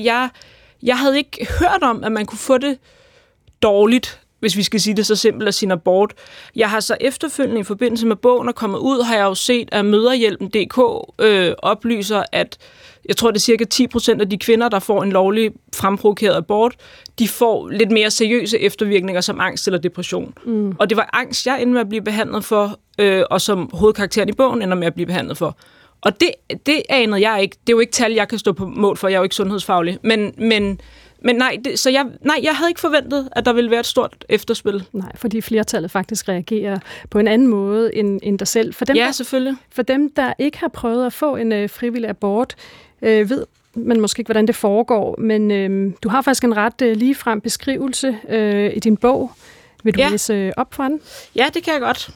jeg havde ikke hørt om, at man kunne få det dårligt, hvis vi skal sige det så simpelt, af sin abort. Jeg har så efterfølgende i forbindelse med bogen er kommet ud, har jeg jo set, at Mødrehjælpen.dk oplyser, at jeg tror, det er cirka 10% af de kvinder, der får en lovlig fremprovokeret abort, de får lidt mere seriøse eftervirkninger som angst eller depression. Og det var angst, jeg endte med at blive behandlet for, og som hovedkarakteren i bogen ender med at blive behandlet for. Og det anede jeg ikke. Det er jo ikke tal, jeg kan stå på mål for. Jeg er jo ikke sundhedsfaglig. Men nej, jeg havde ikke forventet, at der ville være et stort efterspil. Nej, fordi flertallet faktisk reagerer på en anden måde end dig selv. Selvfølgelig. For dem, der ikke har prøvet at få en frivillig abort, ved man måske ikke, hvordan det foregår, men du har faktisk en ret ligefrem beskrivelse i din bog. Vil du læse op for den? Ja, det kan jeg godt.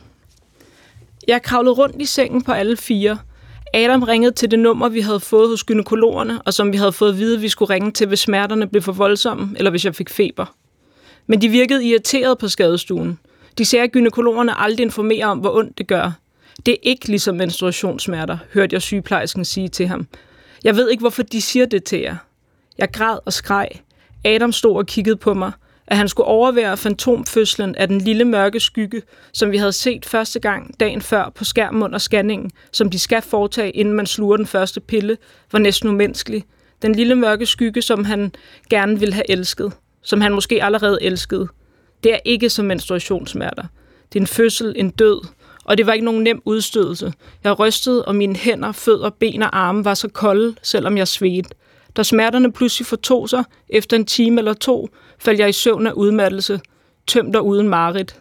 Jeg kravlede rundt i sengen på alle 4. Adam ringede til det nummer, vi havde fået hos gynekologerne, og som vi havde fået at vide, vi skulle ringe til, hvis smerterne blev for voldsomme, eller hvis jeg fik feber. Men de virkede irriteret på skadestuen. De sagde, at gynekologerne aldrig informerer om, hvor ondt det gør. Det er ikke ligesom menstruationssmerter, hørte jeg sygeplejersken sige til ham. Jeg ved ikke, hvorfor de siger det til jer. Jeg græd og skreg. Adam stod og kiggede på mig, at han skulle overvære fantomfødslen af den lille mørke skygge, som vi havde set første gang dagen før på skærmen under scanningen, som de skal foretage, inden man sluger den første pille, var næsten umenneskelig. Den lille mørke skygge, som han gerne ville have elsket, som han måske allerede elskede. Det er ikke som menstruationssmerter. Det er en fødsel, en død, og det var ikke nogen nem udstødelse. Jeg rystede, og mine hænder, fødder, ben og arme var så kolde, selvom jeg svedte. Da smerterne pludselig fortog sig, efter en time eller 2, faldt jeg i søvn af udmattelse, tømt og uden mareridt.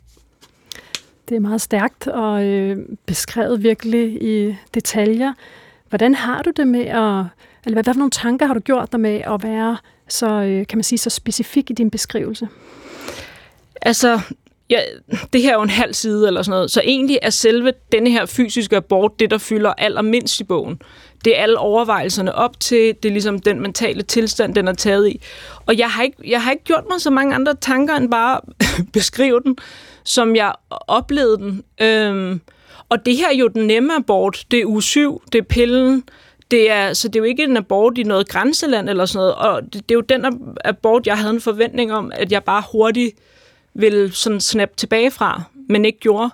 Det er meget stærkt og beskrevet virkelig i detaljer. Hvordan har du det med hvad for nogle tanker har du gjort dig med at være så, kan man sige, så specifik i din beskrivelse? Altså, det her er jo en halv side eller sådan noget, så egentlig er selve denne her fysiske abort det, der fylder allermindst i bogen. Det er alle overvejelserne op til, det er ligesom den mentale tilstand, den er taget i. Og jeg har ikke gjort mig så mange andre tanker, end bare beskrive den, som jeg oplevede den. Og det her er jo den nemme abort. Det er uge 7, det er pillen. Så det er jo ikke en abort i noget grænseland eller sådan noget. Og det er jo den abort, jeg havde en forventning om, at jeg bare hurtigt ville sådan snappe tilbage fra, men ikke gjorde.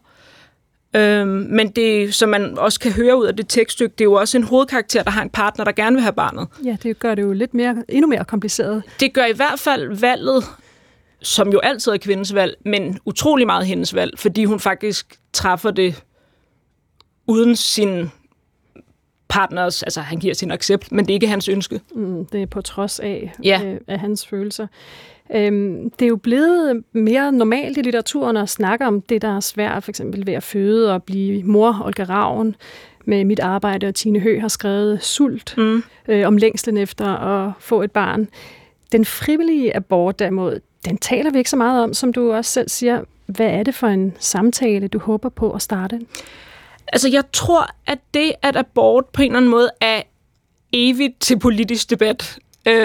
Men det, som man også kan høre ud af det tekststykke, det er jo også en hovedkarakter, der har en partner, der gerne vil have barnet. Ja, det gør det jo endnu mere kompliceret. Det gør i hvert fald valget, som jo altid er kvindens valg, men utrolig meget hendes valg, fordi hun faktisk træffer det uden sin partners, altså han giver sin accept, men det er ikke hans ønske. Det er på trods af hans følelser. Det er jo blevet mere normalt i litteraturen at snakke om det, der er svært, for eksempel ved at føde og blive mor. Olga Ravn med Mit arbejde, og Tine Høgh har skrevet Sult om længslen efter at få et barn. Den frivillige abort derimod, den taler vi ikke så meget om, som du også selv siger. Hvad er det for en samtale, du håber på at starte? Altså, jeg tror, at det, at abort på en eller anden måde er evigt til politisk debat,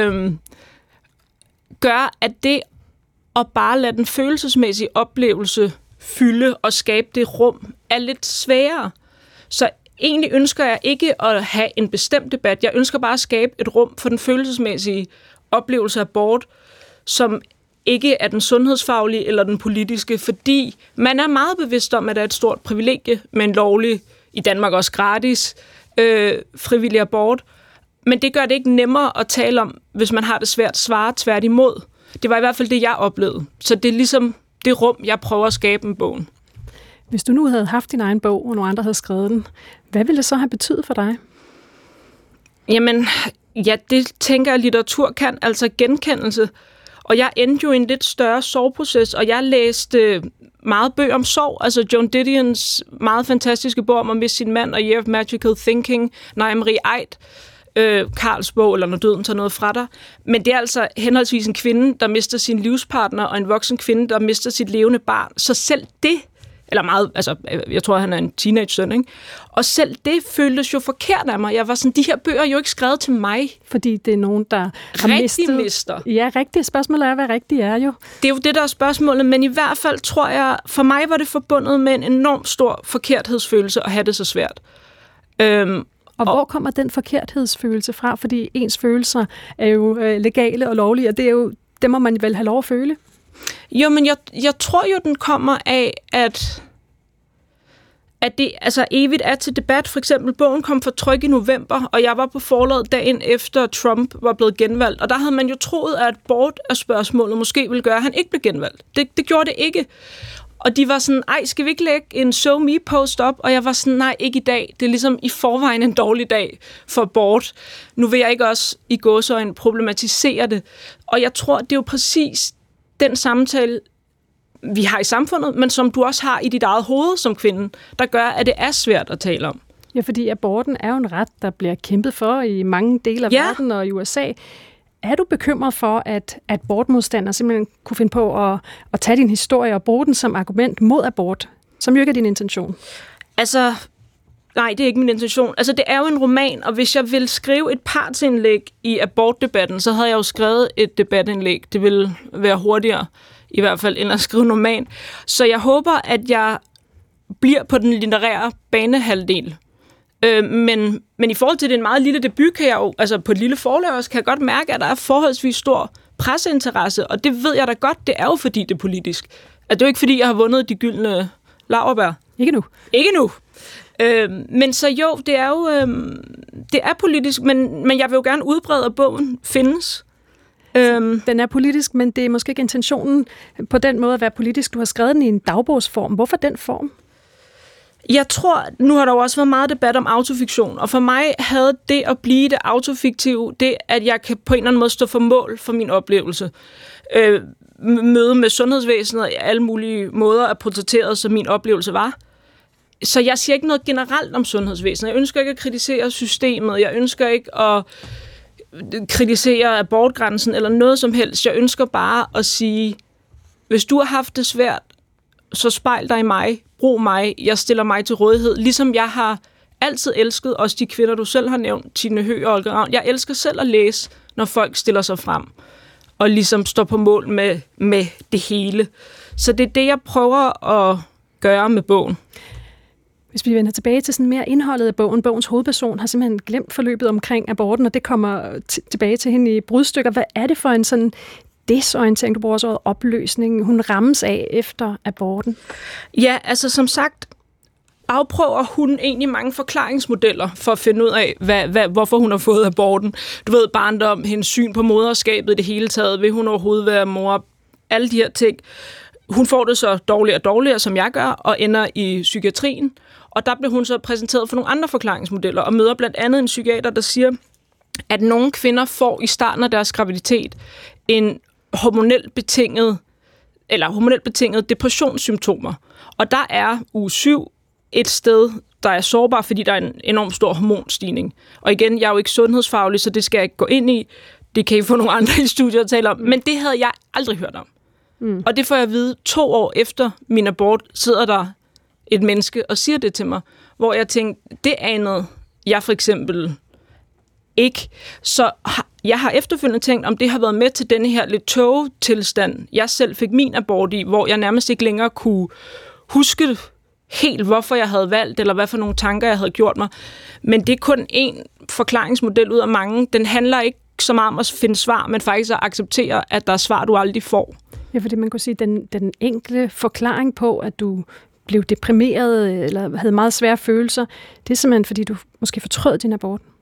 gør, at det at bare lade den følelsesmæssige oplevelse fylde og skabe det rum, er lidt sværere. Så egentlig ønsker jeg ikke at have en bestemt debat. Jeg ønsker bare at skabe et rum for den følelsesmæssige oplevelse af abort, som ikke er den sundhedsfaglige eller den politiske, fordi man er meget bevidst om, at der er et stort privilegie med en lovlig, i Danmark også gratis, frivillig abort. Men det gør det ikke nemmere at tale om, hvis man har det svært. Svare tværtimod. Det var i hvert fald det, jeg oplevede. Så det er ligesom det rum, jeg prøver at skabe med bogen. Hvis du nu havde haft din egen bog, og nogle andre havde skrevet den, hvad ville det så have betydet for dig? Jamen, ja, det tænker jeg, litteratur kan, altså genkendelse. Og jeg endte jo i en lidt større sorgproces, og jeg læste meget bøger om sorg. Altså Joan Didions meget fantastiske bog om at miste sin mand, og Year of Magical Thinking, Naja Marie Aidt, Karls bog, eller Når døden tager noget fra dig. Men det er altså henholdsvis en kvinde, der mister sin livspartner, og en voksen kvinde, der mister sit levende barn. Så selv det, eller meget, altså jeg tror, han er en teenage-søn, ikke? Og selv det føltes jo forkert af mig. Jeg var sådan, de her bøger er jo ikke skrevet til mig. Fordi det er nogen, der har mister. Ja, rigtigt. Spørgsmålet er, hvad rigtigt er jo. Det er jo det, der er spørgsmålet, men i hvert fald tror jeg, for mig var det forbundet med en enormt stor forkerthedsfølelse at have det så svært. Og hvor kommer den forkerthedsfølelse fra? Fordi ens følelser er jo legale og lovlige, og det er jo, det må man vel have lov at føle. Jo, men jeg tror jo, den kommer af, at det altså evigt er til debat. For eksempel, bogen kom for tryk i november, og jeg var på forlaget dagen efter Trump var blevet genvalgt. Og der havde man jo troet, at abort af spørgsmålet måske ville gøre, at han ikke blev genvalgt. Det gjorde det ikke. Og de var sådan, ej, skal vi ikke lægge en show me post op? Og jeg var sådan, nej, ikke i dag. Det er ligesom i forvejen en dårlig dag for abort. Nu vil jeg ikke også i gåseøjne problematisere det. Og jeg tror, det er jo præcis den samtale, vi har i samfundet, men som du også har i dit eget hoved som kvinde, der gør, at det er svært at tale om. Ja, fordi aborten er jo en ret, der bliver kæmpet for i mange dele af verden og i USA. Er du bekymret for, at abortmodstandere simpelthen kunne finde på at tage din historie og bruge den som argument mod abort, som jo ikke er din intention? Altså, nej, det er ikke min intention. Altså, det er jo en roman, og hvis jeg ville skrive et partsindlæg i abortdebatten, så havde jeg jo skrevet et debatindlæg. Det ville være hurtigere, i hvert fald, end at skrive en roman. Så jeg håber, at jeg bliver på den litterære banehalvdel. Men i forhold til den meget lille debut, kan jeg jo, altså på et lille forlag også, kan jeg godt mærke, at der er forholdsvis stor presseinteresse, og det ved jeg da godt, det er jo fordi det er politisk. At det er jo ikke fordi, jeg har vundet de gyldne laurbær. Ikke nu. Ikke nu. Men så jo, det er jo det er politisk, men jeg vil jo gerne udbrede, at bogen findes. Den er politisk, men det er måske ikke intentionen på den måde at være politisk. Du har skrevet den i en dagbogsform. Hvorfor den form? Jeg tror, nu har der jo også været meget debat om autofiktion, og for mig havde det at blive det autofiktive, det at jeg kan på en eller anden måde stå for mål for min oplevelse. Møde med sundhedsvæsenet og alle mulige måder at portrættere, som min oplevelse var. Så jeg siger ikke noget generelt om sundhedsvæsenet. Jeg ønsker ikke at kritisere systemet. Jeg ønsker ikke at kritisere abortgrænsen eller noget som helst. Jeg ønsker bare at sige, hvis du har haft det svært, så spejl dig i mig. Brug mig. Jeg stiller mig til rådighed. Ligesom jeg har altid elsket, også de kvinder, du selv har nævnt, Tine Høgh og Olga Ravn. Jeg elsker selv at læse, når folk stiller sig frem og ligesom står på mål med det hele. Så det er det, jeg prøver at gøre med bogen. Hvis vi vender tilbage til sådan mere indholdet af bogen, bogens hovedperson har simpelthen glemt forløbet omkring aborten, og det kommer tilbage til hende i brudstykker. Hvad er det for en sådan desorientering, du bruger så opløsning, hun rammes af efter aborten? Ja, altså som sagt, afprøver hun egentlig mange forklaringsmodeller for at finde ud af, hvorfor hun har fået aborten. Du ved, barndom, hendes syn på moderskabet i det hele taget, vil hun overhovedet være mor, alle de her ting. Hun får det så dårligere og dårligere, som jeg gør, og ender i psykiatrien. Og der bliver hun så præsenteret for nogle andre forklaringsmodeller, og møder blandt andet en psykiater, der siger, at nogle kvinder får i starten af deres graviditet en hormonelt betinget depressionssymptomer. Og der er uge 7 et sted, der er sårbar, fordi der er en enormt stor hormonstigning. Og igen, jeg er jo ikke sundhedsfaglig, så det skal jeg ikke gå ind i. Det kan I få nogle andre i studiet at tale om. Men det havde jeg aldrig hørt om. Og det får jeg at vide 2 år efter min abort, sidder der et menneske og siger det til mig, hvor jeg tænkte, det anede jeg for eksempel ikke. Så jeg har efterfølgende tænkt, om det har været med til denne her lidt tågetilstand, jeg selv fik min abort i, hvor jeg nærmest ikke længere kunne huske helt, hvorfor jeg havde valgt, eller hvad for nogle tanker, jeg havde gjort mig. Men det er kun én forklaringsmodel ud af mange. Den handler ikke så meget om at finde svar, men faktisk at acceptere, at der er svar, du aldrig får. Ja, fordi man kunne sige, den enkle forklaring på, at du blev deprimeret eller havde meget svære følelser, det er simpelthen, fordi du måske fortrød din abort.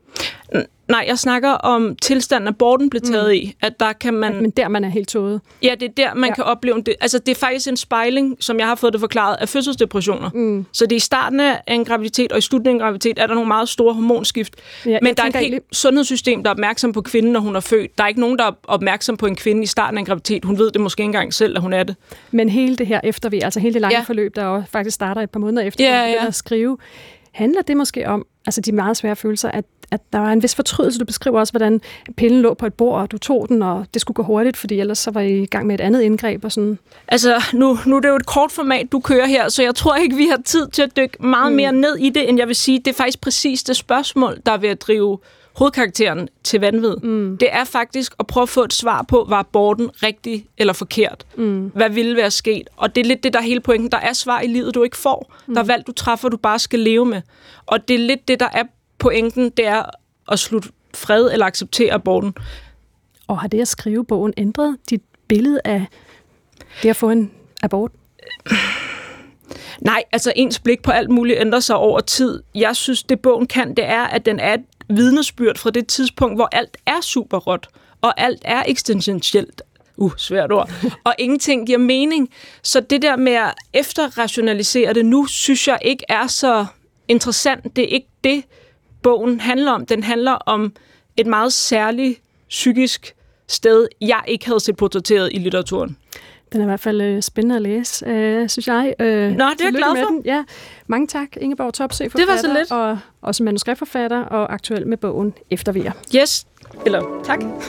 Nej, jeg snakker om tilstanden, aborten blev taget i. At der kan man... Men der man er helt tåget. Ja, det er der, man kan opleve det. Altså, det er faktisk en spejling, som jeg har fået det forklaret, af fødselsdepressioner. Så det er i starten af en graviditet, og i slutningen af en graviditet er der nogle meget store hormonskift. Ja, men der er et helt sundhedssystem, der er opmærksom på kvinden, når hun er født. Der er ikke nogen, der er opmærksom på en kvinde i starten af en graviditet. Hun ved det måske ikke engang selv, at hun er det. Men hele det her efterved, altså hele det lange forløb, der jo faktisk starter et par måneder efter, at skrive, handler det måske om, altså de meget svære følelser, at der var en vis fortrydelse. Du beskriver også, hvordan pillen lå på et bord, og du tog den, og det skulle gå hurtigt, fordi ellers så var I i gang med et andet indgreb og sådan. Altså, nu er det jo et kort format, du kører her, så jeg tror ikke, vi har tid til at dykke meget mere ned i det, end jeg vil sige. Det er faktisk præcis det spørgsmål, der er ved at drive hovedkarakteren til vanvid. Det er faktisk at prøve at få et svar på, var aborten rigtig eller forkert? Hvad ville være sket? Og det er lidt det, der er hele pointen. Der er svar i livet, du ikke får. Der er valg, du træffer, du bare skal leve med. Og det er lidt det, der er pointen, det er at slutte fred eller acceptere aborten. Og har det at skrive bogen ændret dit billede af det at få en abort? Nej, altså ens blik på alt muligt ændrer sig over tid. Jeg synes, det bogen kan, det er, at den er et vidnesbyrd fra det tidspunkt, hvor alt er super råt, og alt er eksistentielt. Svært ord. Og ingenting giver mening. Så det der med at efterrationalisere det nu, synes jeg ikke er så interessant. Det er ikke det, bogen handler om. Den handler om et meget særligt psykisk sted, jeg ikke havde set portrætteret i litteraturen. Den er i hvert fald spændende at læse, synes jeg. Nå, det er jeg glad for. Ja. Mange tak, Ingeborg Topsøe, forfatter. Det var så lidt. Og også manuskriptforfatter og aktuel med bogen Eftervejer. Yes. Eller tak. Jeg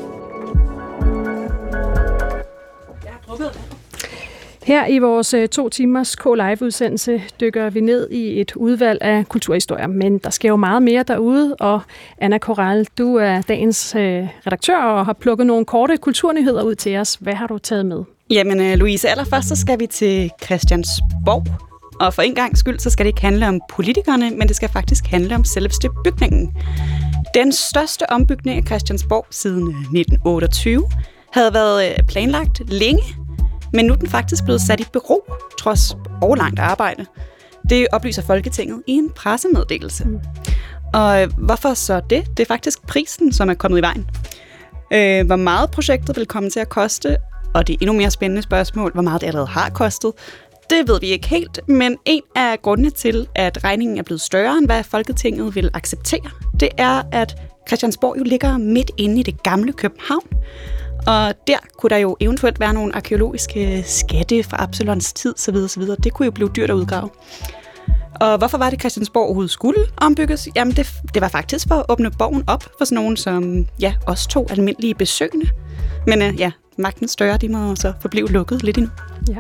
har drukket det. Her i vores 2 timers K-Live-udsendelse dykker vi ned i et udvalg af kulturhistorier, men der sker jo meget mere derude, og Anna Corral, du er dagens redaktør og har plukket nogle korte kulturnyheder ud til os. Hvad har du taget med? Jamen, Louise, allerførst så skal vi til Christiansborg, og for en gangs skyld, så skal det ikke handle om politikerne, men det skal faktisk handle om selveste bygningen. Den største ombygning af Christiansborg siden 1928 havde været planlagt længe, men nu er den faktisk blevet sat i bero, trods overlangt arbejde. Det oplyser Folketinget i en pressemeddelelse. Og hvorfor så det? Det er faktisk prisen, som er kommet i vejen. Hvor meget projektet vil komme til at koste, og det endnu mere spændende spørgsmål, hvor meget det allerede har kostet, det ved vi ikke helt, men en af grundene til, at regningen er blevet større, end hvad Folketinget vil acceptere, det er, at Christiansborg jo ligger midt inde i det gamle København, og der kunne der jo eventuelt være nogle arkeologiske skatte fra Absalons tid, så videre. Det kunne jo blive dyrt at udgrave. Og hvorfor var det, Christiansborg overhovedet skulle ombygges? Jamen, det var faktisk for at åbne borgen op for sådan nogen som, os 2 almindelige besøgende. Men magtens større, de må så forblive lukket lidt endnu. Ja.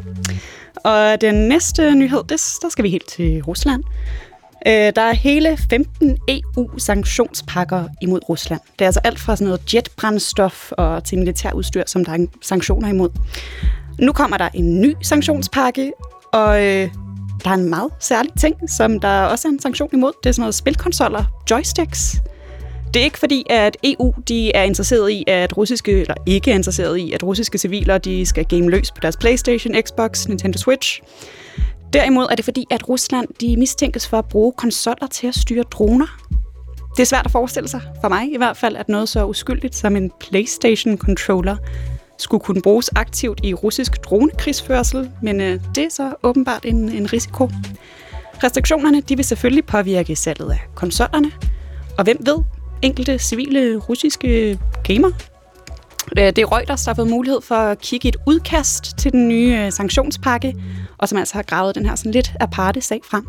Og den næste nyhed, der skal vi helt til Rusland. Der er hele 15 EU-sanktionspakker imod Rusland. Det er altså alt fra sådan noget jetbrændstof og til militærudstyr, som der er sanktioner imod. Nu kommer der en ny sanktionspakke, og der er en meget særlig ting, som der også er en sanktion imod. Det er sådan noget spilkonsoller, joysticks. Det er ikke fordi, at EU de er interesseret i, at ikke er interesseret i, at russiske civiler de skal game løs på deres PlayStation, Xbox, Nintendo Switch. Derimod er det fordi, at Rusland de mistænkes for at bruge konsoller til at styre droner. Det er svært at forestille sig, for mig i hvert fald, at noget så uskyldigt som en PlayStation-controller skulle kunne bruges aktivt i russisk dronekrigsførsel, men det er så åbenbart en risiko. Restriktionerne de vil selvfølgelig påvirke salget af konsollerne, og hvem ved, enkelte civile russiske gamer. Det er Reuters, der har fået mulighed for at kigge et udkast til den nye sanktionspakke, og som altså har gravet den her sådan lidt aparte sag frem.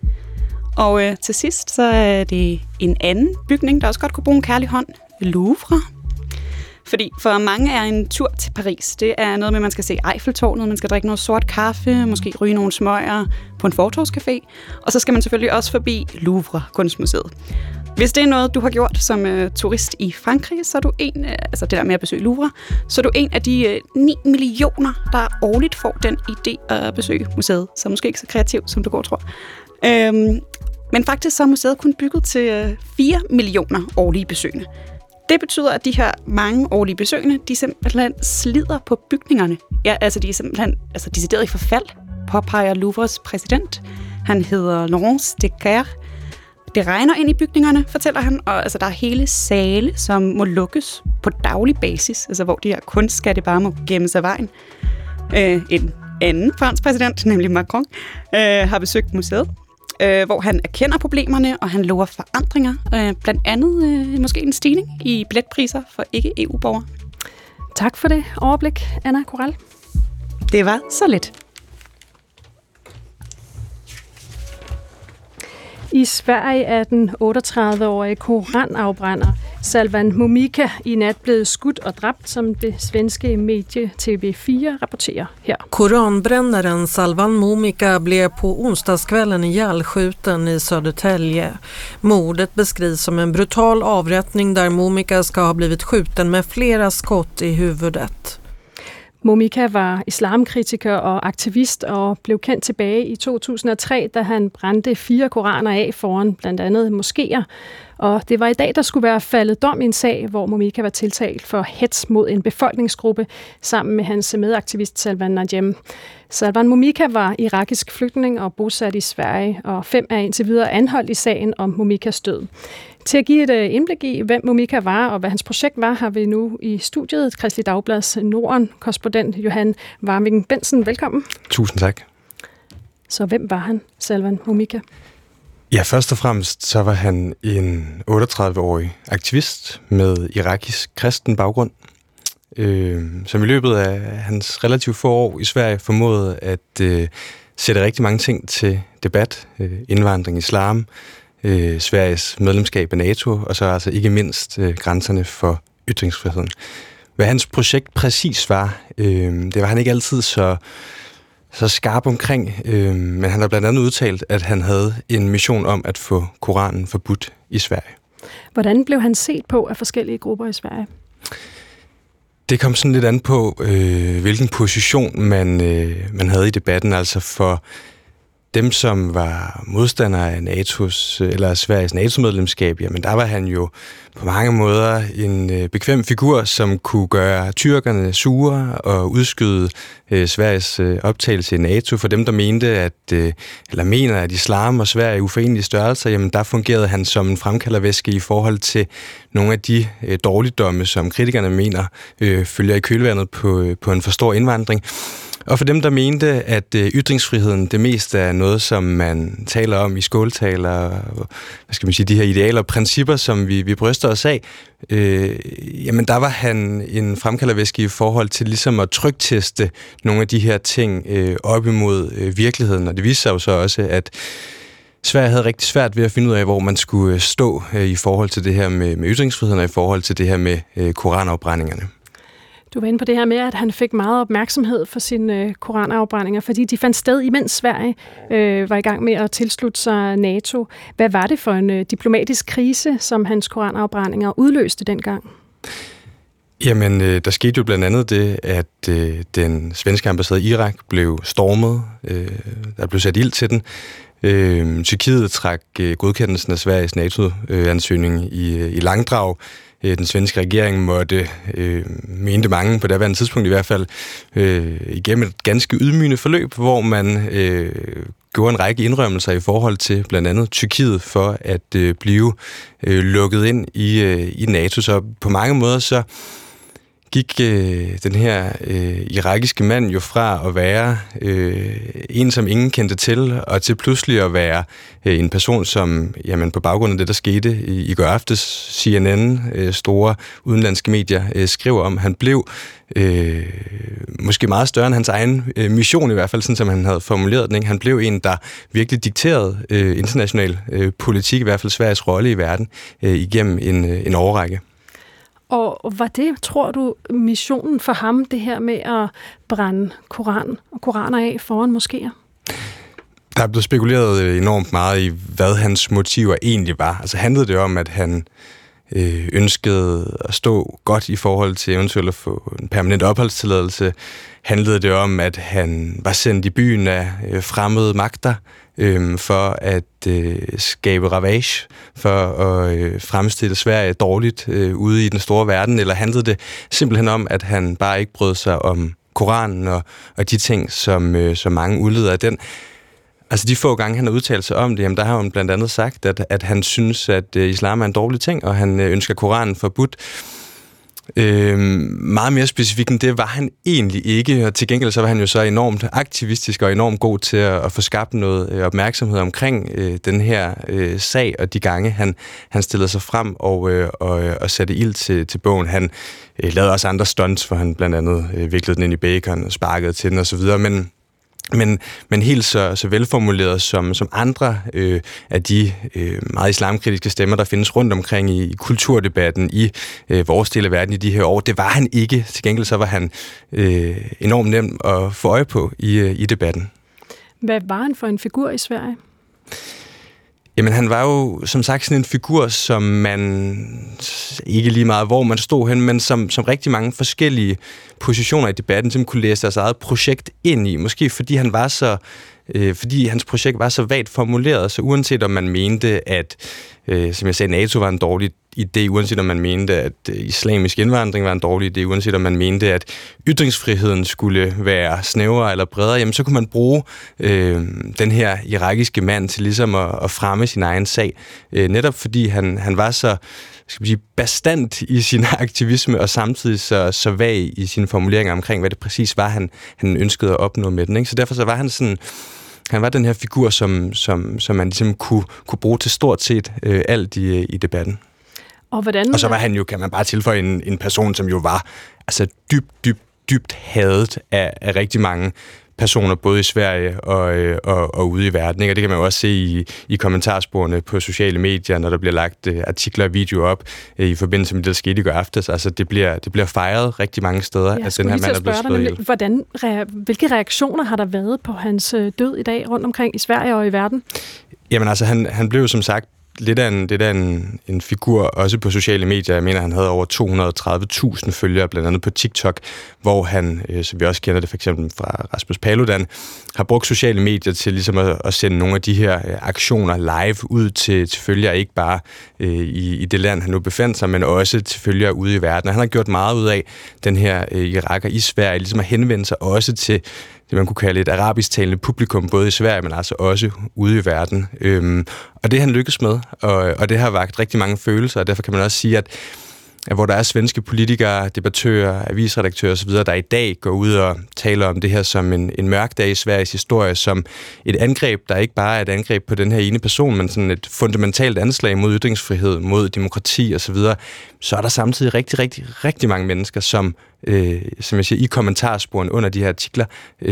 Og til sidst, så er det en anden bygning, der også godt kunne bruge en kærlig hånd, Louvre. Fordi for mange er en tur til Paris, det er noget med, at man skal se Eiffeltårnet, man skal drikke noget sort kaffe, måske ryge nogle smøger på en fortovscafé, og så skal man selvfølgelig også forbi Louvre Kunstmuseet. Hvis det er noget, du har gjort som turist i Frankrig, så er du det der med at besøge Louvre, så er du en af de 9 millioner, der årligt får den idé at besøge museet, så måske ikke så kreativt, som du går tror. Men faktisk så er museet kun bygget til 4 millioner årlige besøgende. Det betyder, at de her mange årlige besøgende, de simpelthen slider på bygningerne. Ja, altså de er simpelthen decideret i forfald, påpeger Louvres præsident. Han hedder Laurence Decker. Det regner ind i bygningerne, fortæller han, og altså, der er hele sale, som må lukkes på daglig basis, altså hvor de her kunstskatte bare må gemme sig vejen. En anden fransk præsident, nemlig Macron, har besøgt museet, hvor han erkender problemerne, og han lover forandringer, blandt andet måske en stigning i billetpriser for ikke-EU-borgere. Tak for det overblik, Anna Corral. Det var så lidt. I Sverige er den 38-årige koranafbrænder Salvan Momika i nat blevet skudt og dræbt, som det svenske medie TV4 rapporterer her. Koranbrännaren Salvan Momika blev på onsdagskvällen ihjälskjuten i Södertälje. Mordet beskrivs som en brutal avrättning där Momika ska ha blivit skjuten med flera skott i huvudet. Momika var islamkritiker og aktivist og blev kendt tilbage i 2003, da han brændte 4 koraner af foran blandt andet moskéer. Og det var i dag, der skulle være faldet dom i en sag, hvor Momika var tiltalt for hets mod en befolkningsgruppe sammen med hans medaktivist Salvan Najem. Salvan Momika var irakisk flygtning og bosat i Sverige, og 5 er indtil videre anholdt i sagen om Momikas død. Til at give et indblik i, hvem Momika var og hvad hans projekt var, har vi nu i studiet Kristeligt Dagblads Norden-korrespondent Johan Warming Bensen. Velkommen. Tusind tak. Så hvem var han, Salvan Momika? Ja, først og fremmest så var han en 38-årig aktivist med irakisk kristen baggrund, som i løbet af hans relativt få år i Sverige formåede at sætte rigtig mange ting til debat. Indvandring, islam, Sveriges medlemskab af NATO, og så altså ikke mindst grænserne for ytringsfriheden. Hvad hans projekt præcis var, det var han ikke altid så skarp omkring, men han har blandt andet udtalt, at han havde en mission om at få Koranen forbudt i Sverige. Hvordan blev han set på af forskellige grupper i Sverige? Det kom sådan lidt an på, hvilken position man havde i debatten. Altså for dem, som var modstandere af NATO's eller Sveriges NATO-medlemskab, jamen der var han jo på mange måder en bekvem figur, som kunne gøre tyrkerne sure og udskyde Sveriges optagelse i NATO. For dem, der mener, at islam og Sverige er uforenelige størrelser, jamen der fungerede han som en fremkaldervæske i forhold til nogle af de dårligdomme, som kritikerne mener følger i kølvandet på en for stor indvandring. Og for dem, der mente, at ytringsfriheden det mest er noget, som man taler om i skåltaler, de her idealer og principper, som vi bryster os af, jamen der var han en fremkaldervæske i forhold til ligesom at trykteste nogle af de her ting op imod virkeligheden. Og det viste sig jo så også, at Sverige havde rigtig svært ved at finde ud af, hvor man skulle stå i forhold til det her med ytringsfriheden og i forhold til det her med koranafbrændingerne. Du var inde på det her med, at han fik meget opmærksomhed for sine koranafbrændinger, fordi de fandt sted, imens Sverige var i gang med at tilslutte sig NATO. Hvad var det for en diplomatisk krise, som hans koranafbrændinger udløste dengang? Jamen, der skete jo blandt andet det, at den svenske ambassade i Irak blev stormet. Der blev sat ild til den. Tyrkiet trak godkendelsen af Sveriges NATO-ansøgning i langdrag. Den svenske regering måtte, mente mange på daværende tidspunkt i hvert fald, igennem et ganske ydmygende forløb, hvor man gjorde en række indrømmelser i forhold til blandt andet Tyrkiet for at blive lukket ind i NATO. Så på mange måder så gik den her irakiske mand jo fra at være en, som ingen kendte til, og til pludselig at være en person, som jamen, på baggrund af det, der skete i går aftes, CNN, store udenlandske medier, skriver om. Han blev måske meget større end hans egen mission, i hvert fald sådan, som han havde formuleret den. Ikke? Han blev en, der virkelig dikterede international politik, i hvert fald Sveriges rolle i verden, igennem en årrække. Og var det, tror du, missionen for ham, det her med at brænde koraner af foran moskéer? Der er blevet spekuleret enormt meget i, hvad hans motiver egentlig var. Altså handlede det om, at han ønskede at stå godt i forhold til eventuelt at få en permanent opholdstilladelse? Handlede det om, at han var sendt i byen af fremmede magter for at skabe ravage, for at fremstille Sverige dårligt ude i den store verden? Eller handlede det simpelthen om, at han bare ikke brød sig om Koranen og de ting, som mange udleder af den? Altså de få gange, han har udtalt sig om det, jamen, der har han blandt andet sagt, at han synes, at islam er en dårlig ting, og han ønsker Koranen forbudt. Meget mere specifikt end det var han egentlig ikke, og til gengæld så var han jo så enormt aktivistisk og enormt god til at få skabt noget opmærksomhed omkring den her sag, og de gange han stillede sig frem og satte ild til bogen. Han lavede også andre stunts, for han blandt andet viklede den ind i bacon og sparkede til den osv., men helt så velformuleret som andre af de meget islamkritiske stemmer, der findes rundt omkring i kulturdebatten i vores del af verden i de her år, det var han ikke. Til gengæld så var han enormt nem at få øje på i debatten. Hvad var han for en figur i Sverige? Jamen, han var jo som sagt sådan en figur, som man ikke lige meget, hvor man stod hen, men som rigtig mange forskellige positioner i debatten, som kunne læse deres eget projekt ind i. Måske fordi fordi hans projekt var så vagt formuleret, så uanset om man mente, at som jeg sagde, NATO var en dårlig idé, uanset om man mente, at islamisk indvandring var en dårlig idé, uanset om man mente, at ytringsfriheden skulle være snævrere eller bredere, jamen så kunne man bruge den her irakiske mand til ligesom at fremme sin egen sag. Netop fordi han var så bastant i sin aktivisme, og samtidig så vag i sine formuleringer omkring, hvad det præcis var, han ønskede at opnå med den. Ikke? Så derfor så var han sådan, han var den her figur, som man ligesom kunne bruge til stort set alt i debatten. Og så var han jo, kan man bare tilføje, en person, som jo var altså dybt hadet af rigtig mange personer, både i Sverige og ude i verden. Ikke? Og det kan man jo også se i kommentarsporene på sociale medier, når der bliver lagt artikler og videoer op i forbindelse med det, der skete i går aftes. Altså, det bliver fejret rigtig mange steder, at den her mand er blevet slået ihjel. Hvilke reaktioner har der været på hans død i dag rundt omkring i Sverige og i verden? Jamen altså, han blev som sagt lidt af en figur, også på sociale medier. Jeg mener, han havde over 230.000 følgere, blandt andet på TikTok, hvor han, som vi også kender det for eksempel fra Rasmus Paludan, har brugt sociale medier til ligesom at sende nogle af de her aktioner live ud til følgere, ikke bare i det land, han nu befandt sig, men også til følgere ude i verden. Og han har gjort meget ud af den her iraker i Sverige, ligesom at henvende sig også til det, man kunne kalde et arabisktalende publikum, både i Sverige, men altså også ude i verden. Og det han lykkes med, og det har vakt rigtig mange følelser, og derfor kan man også sige, at hvor der er svenske politikere, debattører, avisredaktører osv., der i dag går ud og taler om det her som en mørk dag i Sveriges historie, som et angreb, der ikke bare er et angreb på den her ene person, men sådan et fundamentalt anslag mod ytringsfrihed, mod demokrati osv., så er der samtidig rigtig mange mennesker, som jeg siger, i kommentarsporen under de her artikler,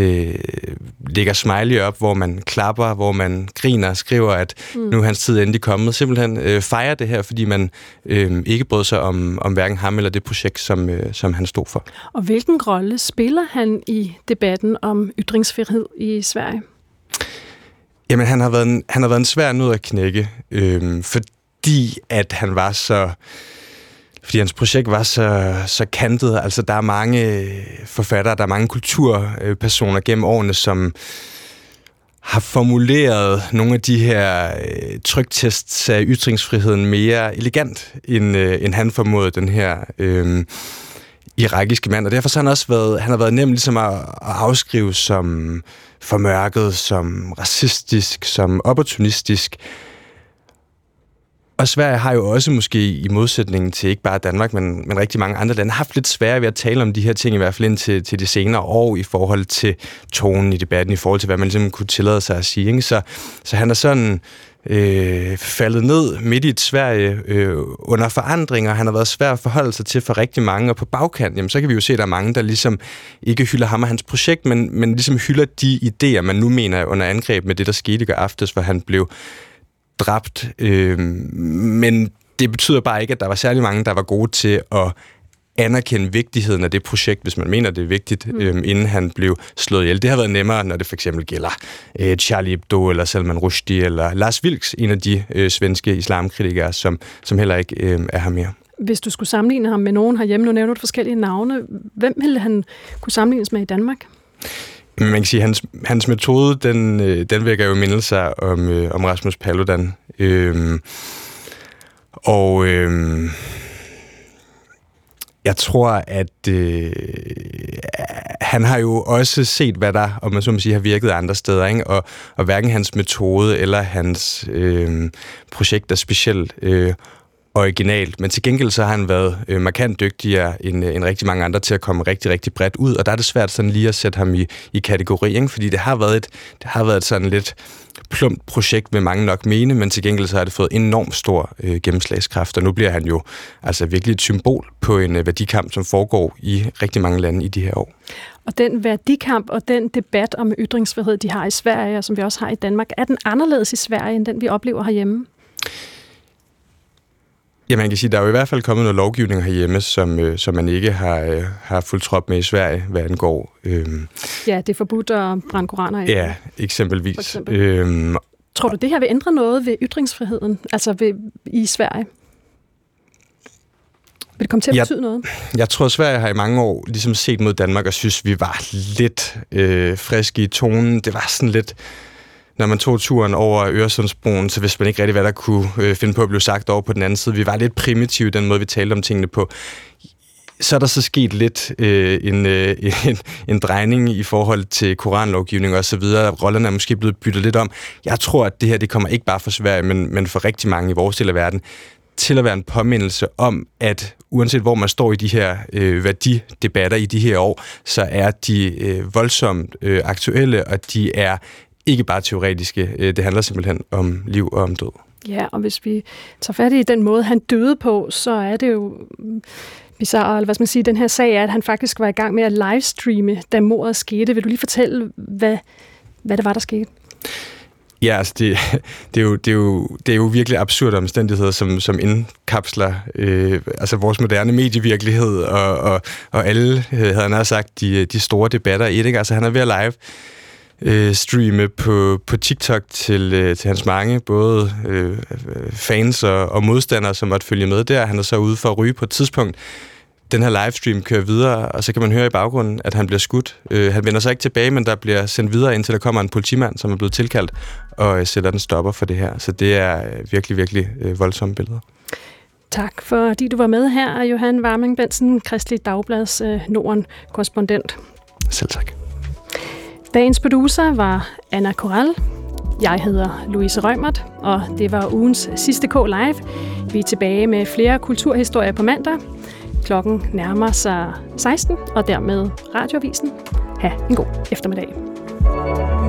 lægger smiley op, hvor man klapper, hvor man griner og skriver, at nu er hans tid endelig kommet. Simpelthen fejrer det her, fordi man ikke brød sig om hverken ham eller det projekt, som han stod for. Og hvilken rolle spiller han i debatten om ytringsfrihed i Sverige? Jamen, han har været en svær nød at knække, fordi at han var så... Fordi hans projekt var så kantet. Altså, der er mange forfattere, der er mange kulturpersoner gennem årene, som har formuleret nogle af de her tryktests af ytringsfriheden mere elegant, end han formåede, den her irakiske mand. Og derfor har han været nem ligesom at afskrive som formørket, som racistisk, som opportunistisk. Og Sverige har jo også måske i modsætning til ikke bare Danmark, men rigtig mange andre lande, haft lidt svært ved at tale om de her ting, i hvert fald indtil de senere år, i forhold til tonen i debatten, i forhold til hvad man ligesom kunne tillade sig at sige. Ikke? Så han er sådan faldet ned midt i et Sverige under forandringer. Han har været svær at forholde sig til for rigtig mange, og på bagkant, jamen, så kan vi jo se, at der er mange, der ligesom ikke hylder ham og hans projekt, men ligesom hylder de idéer, man nu mener er under angreb med det, der skete i går aftes, hvor han blev dræbt, men det betyder bare ikke, at der var særlig mange, der var gode til at anerkende vigtigheden af det projekt, hvis man mener, det er vigtigt, inden han blev slået ihjel. Det har været nemmere, når det for eksempel gælder Charlie Hebdo, eller Salman Rushdie, eller Lars Vilks, en af de svenske islamkritikere, som heller ikke er her mere. Hvis du skulle sammenligne ham med nogen herhjemme, nu nævner du forskellige navne, hvem ville han kunne sammenlignes med i Danmark? Man kan sige, at hans metode, den vækker jo mindelser om Rasmus Paludan. Jeg tror, at han har jo også set, hvad der, om man så må sige, har virket andre steder, ikke? Og hverken hans metode eller hans projekt er specielt originalt. Men til gengæld så har han været markant dygtigere end rigtig mange andre til at komme rigtig, rigtig bredt ud. Og der er det svært sådan lige at sætte ham i kategori, ikke? Fordi det har været et sådan lidt plumpt projekt, vil mange nok mene, men til gengæld så har det fået enormt stor gennemslagskraft, og nu bliver han jo altså virkelig et symbol på en værdikamp, som foregår i rigtig mange lande i de her år. Og den værdikamp og den debat om ytringsfrihed, de har i Sverige, og som vi også har i Danmark, er den anderledes i Sverige, end den vi oplever herhjemme? Ja, man kan sige, der er jo i hvert fald kommet noget lovgivning herhjemme, som man ikke har fulgt trop med i Sverige, hvad angår. Ja, det er forbudt at brænde koraner af. Ja, eksempelvis. Tror du, det her vil ændre noget ved ytringsfriheden, altså i Sverige? Vil det komme til at betyde noget? Jeg tror, Sverige har i mange år ligesom set mod Danmark og synes, vi var lidt friske i tonen. Det var sådan lidt... Når man tog turen over Øresundsbroen, så vidste man ikke rigtig, hvad der kunne finde på at blive sagt over på den anden side. Vi var lidt primitive i den måde, vi talte om tingene på. Så er der så sket lidt en drejning i forhold til koranlovgivning og så videre. Rollerne er måske blevet byttet lidt om. Jeg tror, at det her det kommer ikke bare fra Sverige, men for rigtig mange i vores del af verden, til at være en påmindelse om, at uanset hvor man står i de her værdidebatter i de her år, så er de voldsomt aktuelle, og de er ikke bare teoretiske. Det handler simpelthen om liv og om død. Ja, og hvis vi tager fat i den måde, han døde på, så er det jo bizarre, eller hvad skal man sige, den her sag er, at han faktisk var i gang med at livestreame, da mordet skete. Vil du lige fortælle, hvad det var, der skete? Ja, altså det er jo virkelig absurde omstændigheder, som indkapsler altså vores moderne medievirkelighed, og alle, havde han sagt, de store debatter i det. Ikke? Altså han er ved at live streame på TikTok til hans mange, både fans og modstandere, som måtte følge med der. Han er så ude for at ryge på et tidspunkt. Den her livestream kører videre, og så kan man høre i baggrunden, at han bliver skudt. Han vender sig ikke tilbage, men der bliver sendt videre, indtil der kommer en politimand, som er blevet tilkaldt, og sætter den stopper for det her. Så det er virkelig, virkelig voldsomme billeder. Tak, fordi du var med her, Johan Warming Bentsen, Kristeligt Dagblads Norden-korrespondent. Selv tak. Dagens producer var Anna Koral. Jeg hedder Louise Rømert, og det var ugens sidste K-Live. Vi er tilbage med flere kulturhistorier på mandag. Klokken nærmer sig 16, og dermed Radioavisen. Ha' en god eftermiddag.